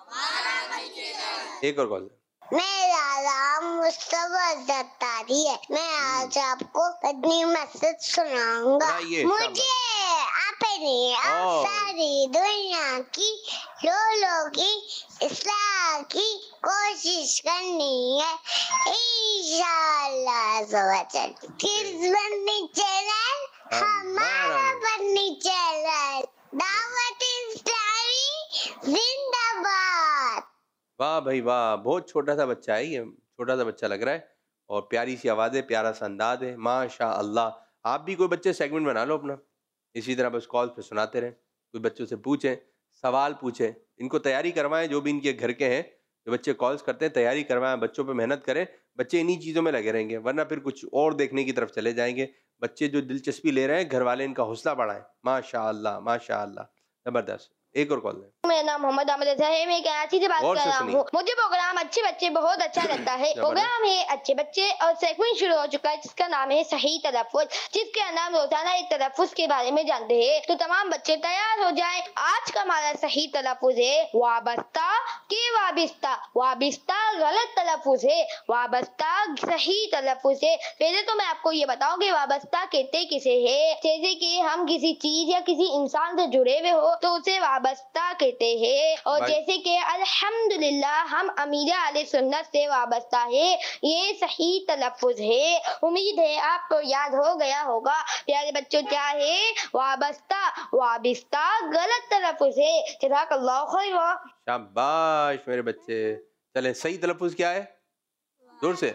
एक और बोल दें। मेरा नाम मुस्तफा जत्तारी है, मैं आज आपको मदनी मस्जिद सुनाऊंगा। सुनाइए, मुझे अपनी और सारी दुनिया की लोगों की इस्लाह की कोशिश करनी है इंशाअल्लाह। किड्स मदनी चैनल हमारा मदनी चैनल, दावत इस्लामी जिंदाबाद। वाह भाई वाह, बहुत छोटा सा बच्चा है ये, छोटा सा बच्चा लग रहा है और प्यारी सी आवाज़ है, प्यारा सा अंदाज है, माशा अल्लाह। आप भी कोई बच्चे सेगमेंट बना लो अपना, इसी तरह बस कॉल पे सुनाते रहें, कोई बच्चों से पूछें, सवाल पूछें, इनको तैयारी करवाएं, जो भी इनके घर के हैं जो बच्चे कॉल्स करते हैं तैयारी करवाएं, बच्चों पे मेहनत करें। बच्चे इन्हीं चीज़ों में लगे रहेंगे वरना फिर कुछ और देखने की तरफ चले जाएंगे। बच्चे जो दिलचस्पी ले रहे हैं घर वाले इनका हौसला बढ़ाएं। माशा अल्लाह माशा अल्लाह, ज़बरदस्त। एक और कॉल दें। मेरा नाम मोहम्मद आमिर है, मैं कराची से बात और कर से रहा सुनिए। हूँ। मुझे प्रोग्राम अच्छे बच्चे बहुत अच्छा लगता है। प्रोग्राम है अच्छे बच्चे और सेगमेंट शुरू हो चुका है जिसका नाम है सही तलफ्फुज़, जिसके अंदर हम रोजाना एक तलफ्फुज़ के बारे में जानते हैं। तो तमाम बच्चे तैयार हो जाएं। आज का हमारा सही तलफ्फुज़ है वाबस्ता के वाबिस्ता। वाबिस्ता गलत तलफ्फुज़ है, वाबस्ता सही तलफ्फुज़ है। पहले तो मैं आपको ये बताऊं कि वाबस्ता कहते किसे है। जैसे कि हम किसी चीज या किसी इंसान से जुड़े हुए हो तो उसे वाबस्ता कहते हैं। और जैसे कि अल्हम्दुलिल्लाह हम अमीर आले सुन्नत से वाबस्ता है, ये सही तलफ्फुज़ है। उम्मीद है आपको याद हो गया होगा। प्यारे बच्चों क्या है वाबस्ता, वाबिस्ता गलत तलफ्फुज़ है। जज़ाकल्लाहु खैर। शाबाश मेरे बच्चे। चलें सही तलफ्फुज़ क्या है, जोर से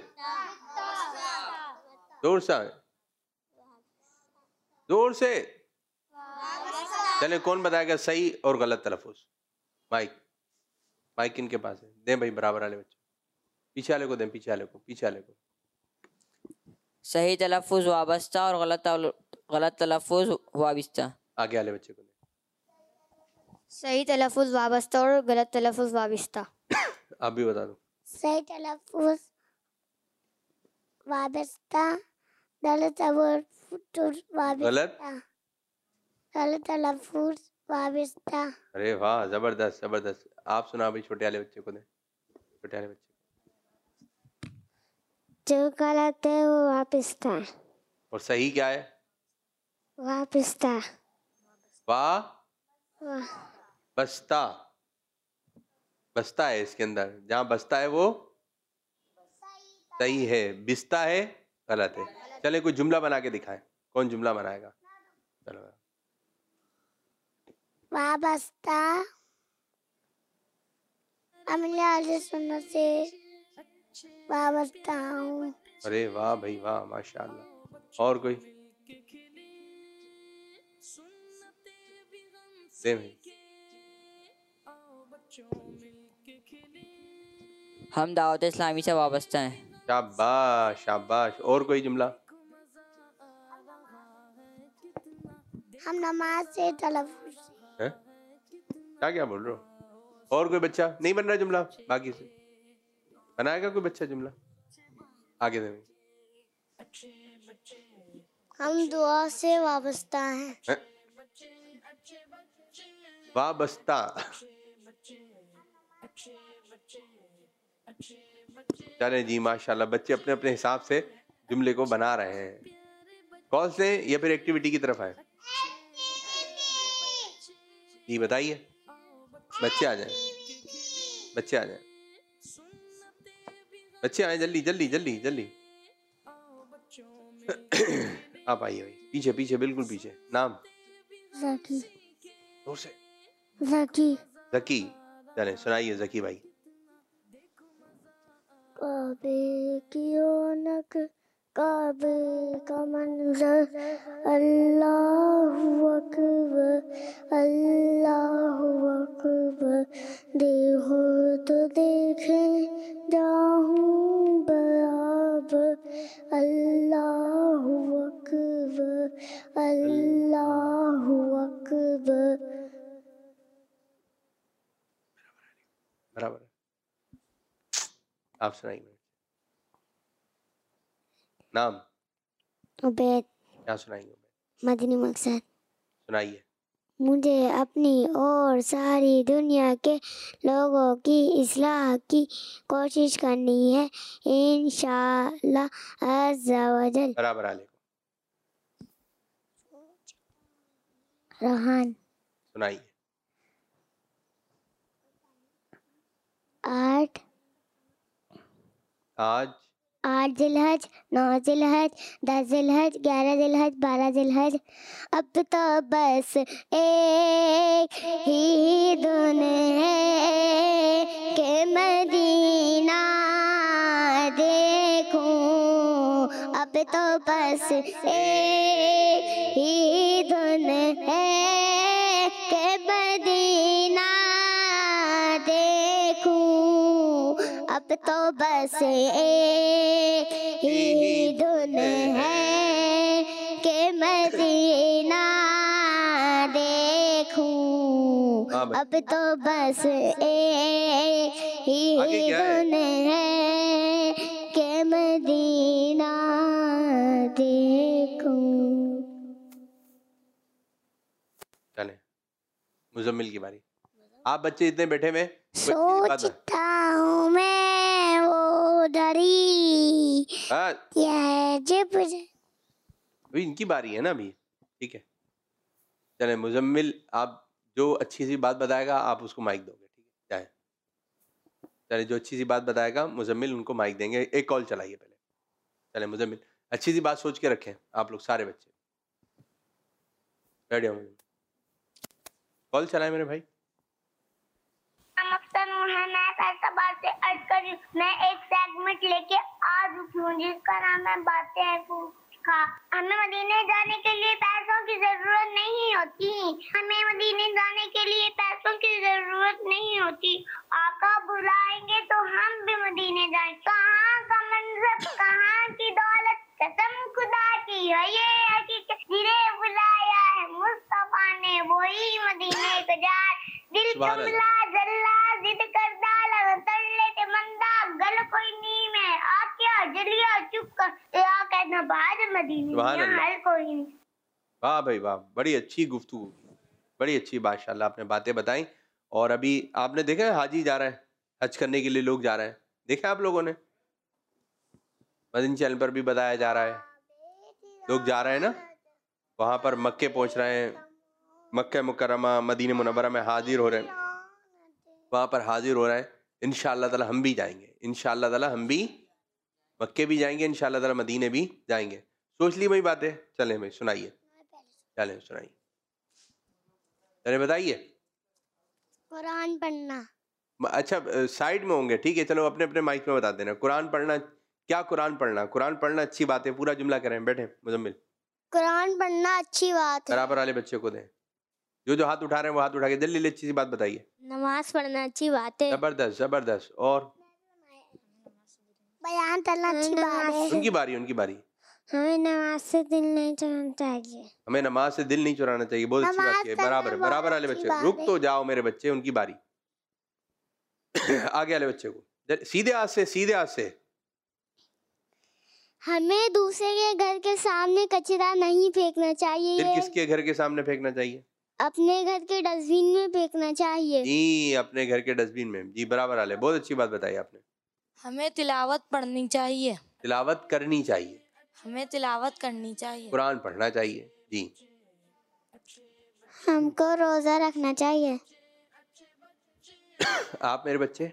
जोर से जोर से चलें, कौन बताएगा सही और गलत तलफ्फुज़। माइक माइक इनके पास है, दें भाई बराबर वाले बच्चे, पीछे वाले को दें, पीछे वाले को पीछे वाले को। सही तलफ्फुज़ वाबस्ता और गलत तल- गलत तलफ्फुज़ वाबिस्ता। आगे वाले बच्चे को दें। सही तलफ्फुज़ वाबस्ता और गलत तलफ्फुज़ वाबिस्ता। आप भी बता दो। सही तलफ्फुज़ वाबस्ता, गलत तलफ्फुज़ वाबिस्ता। गलत गलत तलफ्फुज़ वाबिस्ता। अरे वाह जबरदस्त जबरदस्त। आप सुना भाई छोटे वाले बच्चे को दें, छोटे वाले बच्चे। जो गलत है वो वाबिस्ता है। और सही क्या है, वाबिस्ता। वाह वाह बस्ता, बस्ता है इसके अंदर, जहाँ बस्ता है वो सही है, बिस्ता है गलत है। चले कोई जुमला बना के दिखाएं, कौन जुमला बनाएगा। चलो वाबस्ता अमीर आले सुन्नत से वाबस्ता हूँ। अरे वाह भाई वाह माशाल्लाह। और कोई दे भाई। हम दावत इस्लामी से वाबस्ता हैं। शाबाश शाबाश। और कोई जुमला। हम नमाज से तलफ्फुज़ हैं? क्या क्या बोल रहे हो। और कोई बच्चा नहीं बन रहा जुमला, बाकी से बनाएगा कोई बच्चा जुमला। आगे दे भाई। हम दुआ से वाबस्ता हैं। है? वाबस्ता। चले जी, माशाल्लाह, बच्चे अपने अपने हिसाब से जुमले को बना रहे हैं। कॉल से या फिर एक्टिविटी की तरफ आए, ये बताइए। बच्चे आ जाएं, बच्चे आ जाएं, बच्चे आए, जल्दी जल्दी जल्दी जल्दी। आप आइए भाई, पीछे पीछे, बिल्कुल पीछे। नाम? ज़की। जोर से। ज़की। ज़की। चले सुनाइए ज़की भाई। काबे की रौनक, काबे का मंजर, अल्लाहु अकबर, अल्लाहु अकबर, देखो तो देखें जाऊं बराबर, अल्लाहु अकबर, अल्लाहु अकबर। बराबर। आप सुनाइए। नाम? उबैद। क्या सुनाएंगे? मदनी मकसद। सुनाइए। मुझे अपनी और सारी दुनिया के लोगों की इस्लाह की कोशिश करनी है, इंशाअल्लाह अज़्ज़ा वजल। बराबर। आले रहान। सुनाइए। आठ आज आठ जिलहज, नौ जिलहज, दस जिलहज, ग्यारह जिलहज, बारह जिलहज, अब तो बस एक ही दिन है कि मदीना देखूं, अब तो बस एक ही दिन है कि मदीना देखूं, अब तो बस एक ही धुन है कि मदीना देखूं, अब तो बस एक ही धुन है कि मदीना देखूं। चले मुजम्मिल की बारी। आप बच्चे इतने बैठे में सोचता हूँ मैं वो डरी, ये जब अभी इनकी बारी है ना अभी, ठीक है। चले मुजम्मिल, आप जो अच्छी सी बात बताएगा आप उसको माइक दोगे, ठीक है? जाए, चले जो अच्छी सी बात बताएगा मुजम्मिल उनको माइक देंगे। एक कॉल चलाइए पहले। चले मुजम्मिल, अच्छी सी बात सोच के रखें आप लोग सारे बच्चे। रेडी हो? कॉल चलाए मेरे भाई। से अर्ज करी, मैं एक सेगमेंट लेके आ चुकी हूँ जिसका नाम है बातें हैं का। हमें मदीने जाने के लिए पैसों की जरूरत नहीं होती, हमें मदीने जाने के लिए पैसों की जरूरत नहीं होती। आका बुलाएंगे तो हम भी मदीने जाएंगे। कहाँ का मंजर, कहाँ की दौलत, कसम खुदा की है ये हकीकत, जिन्हें बुलाया है मुस्तफा ने वही मदीने को जाए। दिल कमला जल्ला जिद कर डाला तर लेते मंदा, गल कोई नीम है आक्या जलिया चुप कर या कहना बाद मदीने में हर कोई नहीं। वाह भाई वाह, बड़ी अच्छी गुफ्तगू, बड़ी अच्छी माशाल्लाह आपने बातें बताई। और अभी आपने देखा है हाजी जा रहे हैं, हज करने के लिए लोग जा रहे हैं, देखा आप लोगों ने? मदीना चैनल पर भी बताया जा रहा है, लोग जा रहे हैं ना वहाँ पर, मक्के पहुँच रहे हैं, मक्का मुकर्रमा मदीना मुनव्वरा में हाजिर हो रहे हैं, वहाँ पर हाजिर हो रहे हैं। इंशाअल्लाह ताला हम भी जाएंगे, इंशाअल्लाह ताला हम भी मक्के भी जाएंगे, इंशाअल्लाह ताला मदीने भी जाएंगे। सोच ली वही बातें। चलें भाई सुनाइए, चलें सुनाइए, चलें बताइए। कुरान पढ़ना। अच्छा साइड में होंगे, ठीक है, चलो अपने अपने माइक में बता देना। कुरान पढ़ना, क्या कुरान पढ़ना? कुरान पढ़ना अच्छी बात है, पूरा जुमला करें। बैठे मुजम्मिल। कुरान पढ़ना अच्छी बात है। बराबर वाले बच्चे को दें, जो जो हाथ उठा रहे हैं वो हाथ उठा के जल्दी जल्दी अच्छी सी बात बताइए। नमाज पढ़ना अच्छी बात है। जबरदस्त जबरदस्त। और बयान करना अच्छी बात है। उनकी बारी, उनकी बारी। हमें नमाज से दिल नहीं चुराना चाहिए। हमें नमाज से दिल नहीं चुराना चाहिए, बहुत अच्छी बात है। बराबर बराबर वाले बच्चे, रुक तो जाओ मेरे बच्चे, उनकी बारी। आगे वाले बच्चे को सीधे हाथ से, सीधे हाथ से। हमें दूसरे के घर के सामने कचरा नहीं फेंकना चाहिए। फिर किसके घर के सामने फेंकना चाहिए? अपने घर के डस्टबिन में फेंकना चाहिए। जी, अपने घर के डस्टबिन में। जी बराबर आले, बहुत अच्छी बात बताई आपने। हमें तिलावत पढ़नी चाहिए। तिलावत करनी चाहिए। हमें तिलावत करनी चाहिए। कुरान पढ़ना चाहिए। जी। हमको रोजा रखना चाहिए। आप मेरे बच्चे?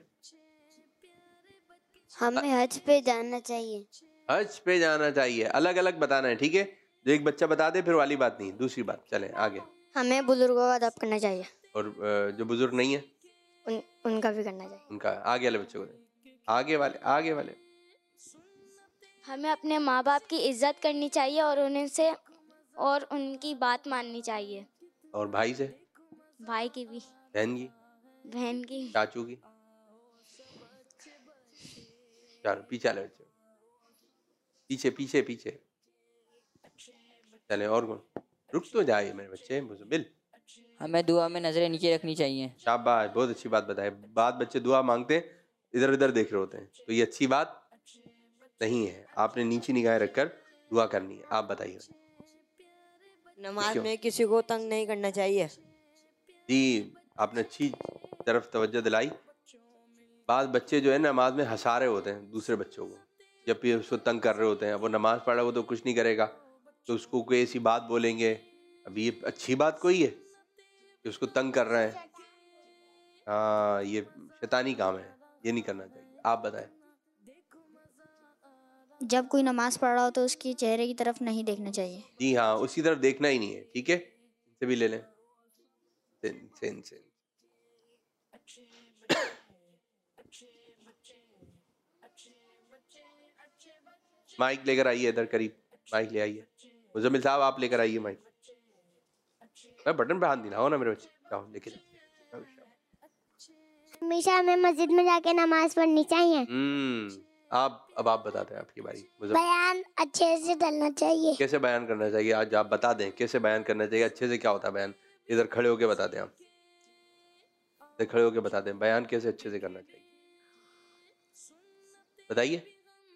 हमें हज पे जाना चाहिए। हज पे जाना चाहिए। अलग अलग बताना है, ठीक है? जो एक बच्चा बता दे फिर वाली बात नहीं, दूसरी बात। चलें आगे। हमें बुजुर्गों का अदब करना चाहिए। और अ, जो बुजुर्ग नहीं है उन, उनका भी करना चाहिए। उनका आगे वाले बच्चों को दे। आगे वाले आगे वाले हमें अपने माँ बाप की इज्जत करनी चाहिए और उनसे और उनकी बात माननी चाहिए। और भाई से, भाई की भी, बहन की, बहन की, चाचू की। चलो पीछे वाले बच्चे, पीछे पीछे पीछे चले। और कौन? रुक तो जाए मेरे बच्चे। मुजमिल, हमें दुआ में नजरें नीचे रखनी चाहिए। शाबाश, बहुत अच्छी बात बताए। बात बच्चे दुआ मांगते हैं, इधर उधर देख रहे होते हैं, तो ये अच्छी बात नहीं है। आपने नीचे निगाह रखकर दुआ करनी है। आप बताइए। नमाज में किसी को तंग नहीं करना चाहिए। जी, आपने अच्छी तरफ तवज्जो दिलाई। बाद बच्चे जो है नमाज में हंसा रहे होते हैं दूसरे बच्चों को, जब भी उसको तंग कर रहे होते हैं। वो नमाज पढ़ रहा हो तो कुछ नहीं करेगा, तो उसको कोई ऐसी बात बोलेंगे। अभी ये अच्छी बात कोई है कि उसको तंग कर रहे हैं? हाँ, ये शैतानी काम है, ये नहीं करना चाहिए। आप बताएं। जब कोई नमाज पढ़ रहा हो तो उसकी चेहरे की तरफ नहीं देखना चाहिए। जी हाँ, उसी तरफ देखना ही नहीं है, ठीक है? इनसे भी ले लें। सेन, सेन, सेन। माइक लेकर आइए इधर करीब, माइक ले आइए। मुजम्मिल साहब आप लेकर आइए माइक। मैं बटन पे हाथ नहीं लाओ ना मेरे बच्चे, जाओ लेके जाओ। हमेशा हमें मस्जिद में जाके नमाज पढ़नी चाहिए। हम्म आप अब आप बताते हैं, आपकी बारी। बयान अच्छे से करना चाहिए। कैसे बयान करना चाहिए? आज आप बता दें कैसे बयान करना चाहिए। अच्छे से क्या होता है बयान? इधर खड़े होके बता दें। आप इधर खड़े होके बता दें बयान कैसे अच्छे से करना चाहिए, बताइए।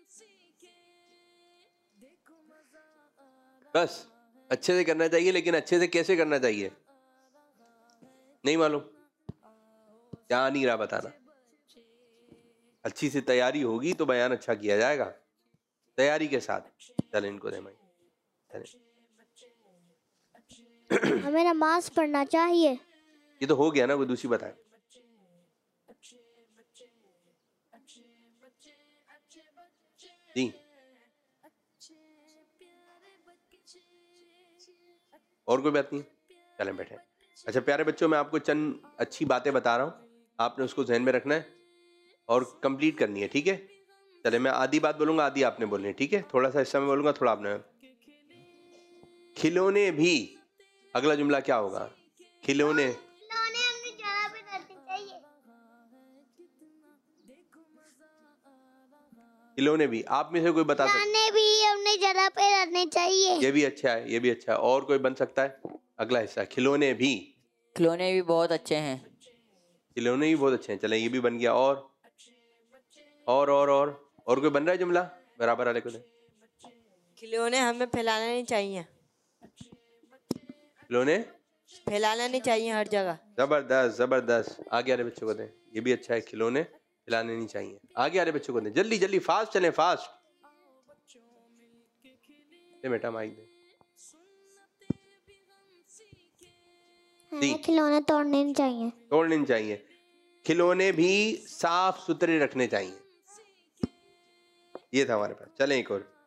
बस अच्छे से करना चाहिए, लेकिन अच्छे से कैसे करना चाहिए नहीं मालूम, क्या नहीं रहा बताना। अच्छी सी तैयारी होगी तो बयान अच्छा किया जाएगा, तैयारी के साथ। चले इनको दे माई, चले। हमें नमाज पढ़ना चाहिए। ये तो हो गया ना, वो दूसरी बताए। जी, और कोई बात नहीं? चलें बैठे। अच्छा प्यारे बच्चों, मैं आपको चंद अच्छी बातें बता रहा हूँ, आपने उसको ध्यान में रखना है और कंप्लीट करनी है, ठीक है? चले, मैं आधी बात बोलूंगा, आधी आपने बोलनी है, ठीक है? थोड़ा सा हिस्सा मैं बोलूंगा, थोड़ा आपने। खिलौने भी, अगला जुमला क्या होगा? खिलौने खिलौने अपनी जगह पे रखने चाहिए। खिलौने भी, आप में से कोई बता सकता? खिलौने भी अपनी जगह पे रखने चाहिए। ये भी अच्छा है, ये भी अच्छा है। और कोई बन सकता है? अगला हिस्सा, खिलौने भी। खिलौने भी बहुत अच्छे हैं। खिलौने भी बहुत अच्छे हैं, चले ये भी बन गया। और और और और और कोई बन रहा है जुमला? बराबर वाले को दे। खिलौने हमें फैलाना नहीं चाहिए। खिलौने फैलाना नहीं चाहिए हर जगह। जबरदस्त जबरदस्त। आगे वाले बच्चों को दें, ये भी अच्छा है। खिलौने खिलाने नहीं चाहिए। आगे वाले बच्चों को दें, जल्दी जल्दी, फास्ट चलें, फास्ट। ये बेटा माइक दे। हमें खिलौने तोड़ने नहीं चाहिए। तोड़ने नहीं चाहिए। खिलौने भी साफ सुथरे रखने चाहिए। ये था हमारे पास। चलें एक और।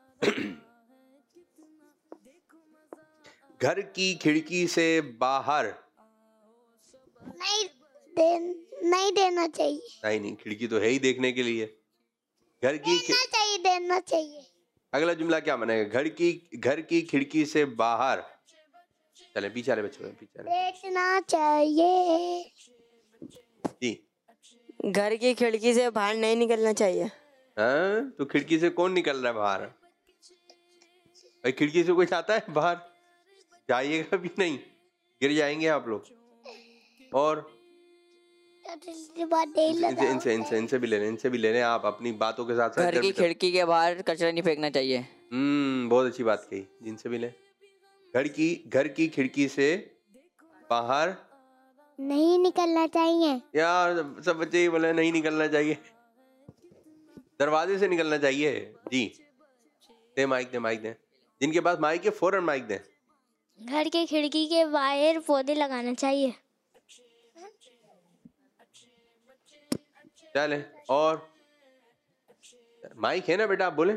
घर की खिड़की से बाहर नहीं दे, नहीं देना चाहिए। नहीं नहीं, खिड़की तो है ही देखने के लिए। घर की खि... देना चाहिए, देना चाहिए। अगला जुमला क्या बनेगा? घर की घर की खिड़की से बाहर। चले पीछे वाले बच्चों, पीछे वाले। देखना चाहिए। जी, घर की खिड़की से बाहर नहीं निकलना चाहिए। हाँ, तो खिड़की से कौन निकल रहा है बाहर? भाई खिड़की से कोई आता है बाहर? जाइएगा भी नहीं, गिर जाएंगे आप लोग। और इनसे इनसे इनसे इनसे भी ले लें, इनसे भी ले लें। आप अपनी बातों के साथ साथ घर की खिड़की के बाहर कचरा नहीं फेंकना चाहिए। हम्म बहुत अच्छी बात कही। जिनसे भी ले, घर की घर की खिड़की से बाहर नहीं निकलना चाहिए। यार सब बच्चे ही बोले नहीं निकलना चाहिए, दरवाजे से निकलना चाहिए। जी दे माइक दे माइक दे, जिनके पास माइक है फौरन माइक दे। घर के खिड़की के बाहर पौधे लगाना चाहिए। चले और माइक है ना बेटा, आप बोले।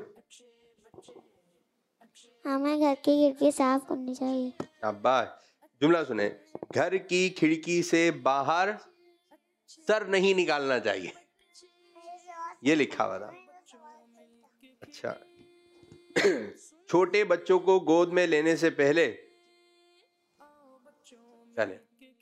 हमें घर की खिड़की साफ करनी चाहिए। शाबाश। जुमला सुने, घर की खिड़की से बाहर सर नहीं निकालना चाहिए, ये लिखा हुआ था। अच्छा छोटे बच्चों को गोद में लेने से पहले, चले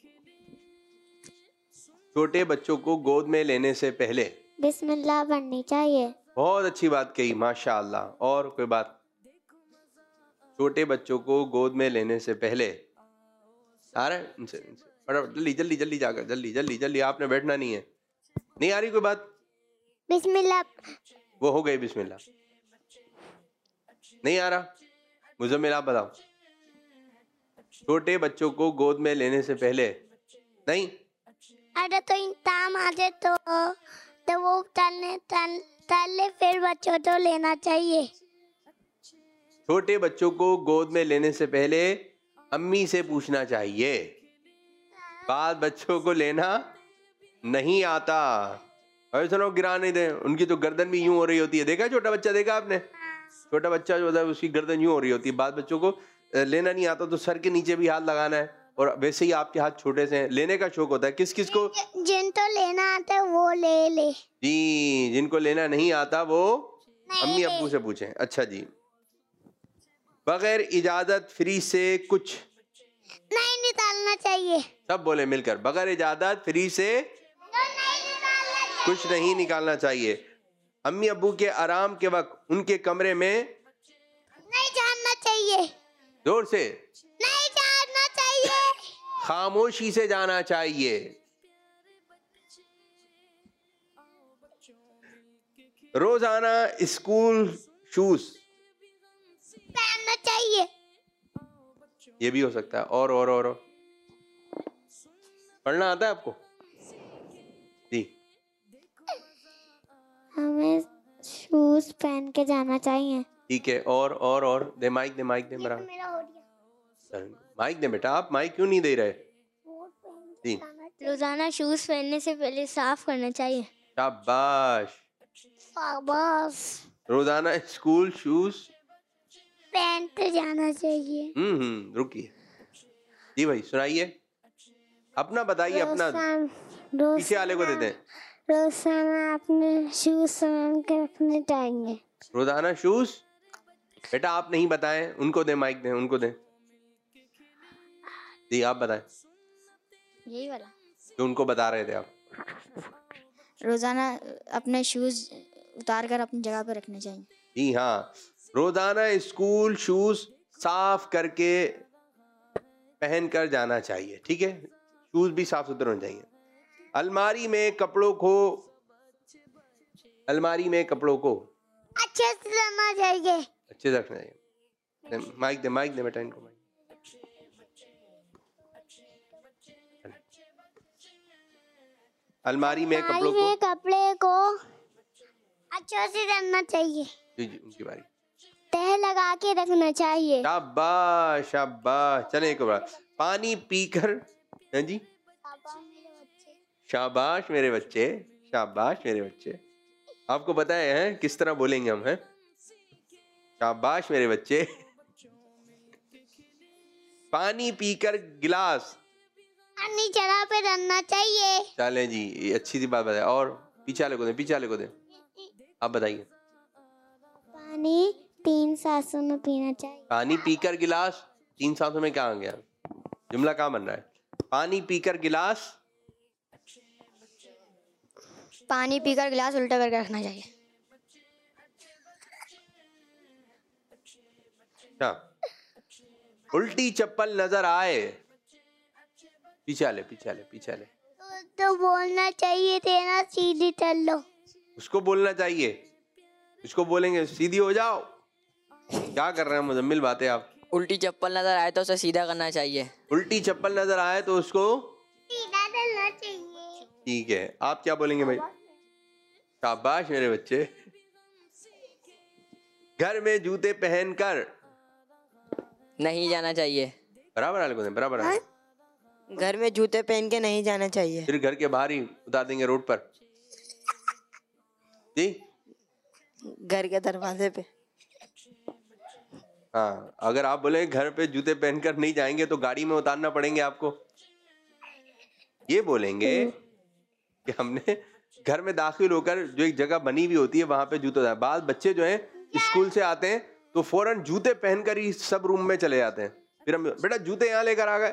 छोटे बच्चों को गोद में लेने से पहले बिस्मिल्लाह पढ़नी चाहिए। बहुत अच्छी बात कही, माशाअल्लाह। और कोई बात? छोटे बच्चों को गोद में लेने से पहले, आ रहा है इनसे इनसे फटाफट जल्दी जल्दी जल्दी जाकर जल्दी जल्दी जल्दी, आपने बैठना नहीं है। नहीं आ रही कोई बात? बिस्मिल्लाह। वो हो गई बिस्मिल्लाह। नहीं आ रहा? मुझे आप बताओ। छोटे बच्चों को गोद में लेने से पहले नहीं, अरे तो इंतजाम आ जाए तो तो वो तलने तल तले फिर बच्चों को लेना चाहिए। छोटे बच्चों को गोद में लेने से पहले अम्मी से पूछना चाहिए। बाद बच्चों को लेना नहीं आता, अरे सुनो गिरा नहीं दे, उनकी तो गर्दन भी यूं हो रही होती है। देखा छोटा बच्चा, देखा आपने? छोटा बच्चा जो होता है उसकी गर्दन यूं हो रही होती है। बाद बच्चों को लेना नहीं आता तो सर के नीचे भी हाथ लगाना है, और वैसे ही आपके हाथ छोटे से हैं, लेने का शौक होता है। किस किस को? जिनको लेना आता है वो ले ले जी, जिनको लेना नहीं आता वो अम्मी अब्बू से पूछें। अच्छा जी, बगैर इजाजत फ्री से कुछ नहीं निकालना चाहिए। सब बोले मिलकर, बगैर इजाजत फ्री से कुछ नहीं निकालना चाहिए। अम्मी अब्बू के आराम के वक्त उनके कमरे में नहीं जाना चाहिए। जोर से नहीं जाना चाहिए। खामोशी से जाना चाहिए। रोजाना स्कूल शूज पहनना चाहिए। ये भी हो सकता है। और और और, और। पढ़ना आता है आपको? जी, हमें शूज पहन के जाना चाहिए। ठीक है। और और और दे माइक दे माइक दे मेरा माइक दे बेटा। आप माइक क्यों नहीं दे रहे? जी, रोजाना शूज पहनने से पहले साफ करना चाहिए। शाबाश। शाबाश। रोजाना स्कूल शूज पहन के जाना चाहिए। हम्म हम्म रुकिए जी भाई, सुनाइए अपना, बताइए अपना। पीछे वाले को देते हैं। रोजाना अपने शूज संभाल के रखने चाहिए। रोजाना शूज बेटा आप नहीं बताएं, उनको दे माइक दे, उनको दे। जी आप बताएं, यही वाला जो उनको बता रहे थे आप। रोजाना अपने शूज उतार कर अपनी जगह पर रखने चाहिए। जी हाँ, रोजाना स्कूल शूज साफ करके पहन कर जाना चाहिए। ठीक है, शूज भी साफ सुथरे होने चाहिए। अलमारी में कपड़ों को अलमारी में कपड़ों को अच्छे से रखना चाहिए। अच्छे से रखना चाहिए। माइक दे माइक दे बेटा इनको माइक। अलमारी में कपड़ों को कपड़े को अच्छे से रखना चाहिए। जी जी उनकी बारी। तह लगा के रखना चाहिए। शाबाश शाबाश। चले एक बार पानी पीकर, हैं जी, शाबाश मेरे बच्चे, शाबाश मेरे बच्चे। आपको पता है, हैं किस तरह बोलेंगे हम? हैं शाबाश मेरे बच्चे। पानी पीकर गिलास अपनी जगह पे रखना चाहिए। चले जी, ये अच्छी सी बात बताए। और पीछे वाले को दे, पीछे वाले को दे। आप बताइए। पानी तीन सांसों में पीना चाहिए। पानी पीकर गिलास तीन सांसों में क्या आ गया? जुमला कहाँ बन रहा है? पानी पीकर गिलास, पानी पीकर गिलास उल्टा करके रखना चाहिए। क्या? उल्टी चप्पल नजर आए, पीछे वाले पीछे वाले पीछे वाले तो बोलना चाहिए थे ना, सीधी चल लो। उसको बोलना चाहिए, उसको बोलेंगे सीधी हो जाओ। क्या कर रहे हैं मुजम्मिल बातें आप? उल्टी चप्पल नजर आए तो उसे सीधा करना चाहिए। उल्टी चप्पल नजर आए तो उसको सीधा चलना चाहिए। ठीक है, आप क्या बोलेंगे भाई? शाबाश मेरे बच्चे। घर में जूते पहनकर नहीं जाना चाहिए। बराबर वाले को दें, बराबर वाले। घर में जूते पहन के नहीं जाना चाहिए। फिर घर के बाहर ही उतार देंगे रोड पर जी, घर के दरवाजे पे। हाँ, अगर आप बोले घर पे जूते पहनकर नहीं जाएंगे तो गाड़ी में उतारना पड़ेंगे आपको। ये बोलेंगे कि हमने घर में दाखिल होकर जो एक जगह बनी हुई होती है वहां पे जूते उतार। बाद बच्चे जो हैं स्कूल से आते हैं तो फौरन जूते पहनकर ही सब रूम में चले जाते हैं। फिर हम बेटा जूते यहाँ लेकर आ गए,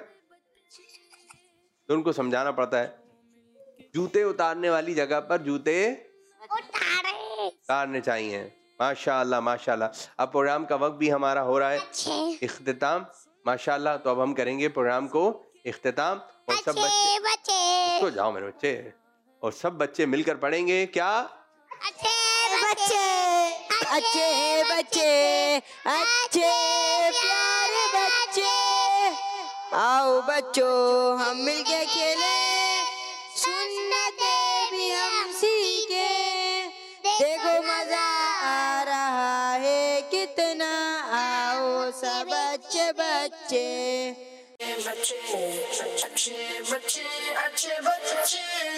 तो उनको समझाना पड़ता है जूते उतारने वाली जगह पर जूते उतारने चाहिए। माशाअल्लाह माशाअल्लाह। अब प्रोग्राम का वक्त भी हमारा हो रहा है इख्तिताम, माशाअल्लाह। तो अब हम करेंगे प्रोग्राम को इख्तिताम और सब बच्चे, बच्चे तो जाओ मेरे बच्चे, और सब बच्चे मिलकर पढ़ेंगे क्या? अच्छे बच्चे, अच्छे बच्चे, अच्छे प्यारे बच्चे, आओ बच्चों हम मिलके खेले, सुन्नते भी हम सीखे, देखो मजा आ रहा है कितना, आओ सब बच्चे बच्चे। बच्चे अच्छे बच्चे, अच्छे बच्चे,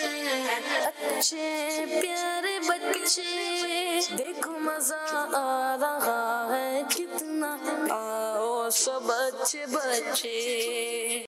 अच्छे प्यारे बच्चे, देखो मजा आ रहा है कितना, आओ सब अच्छे बच्चे।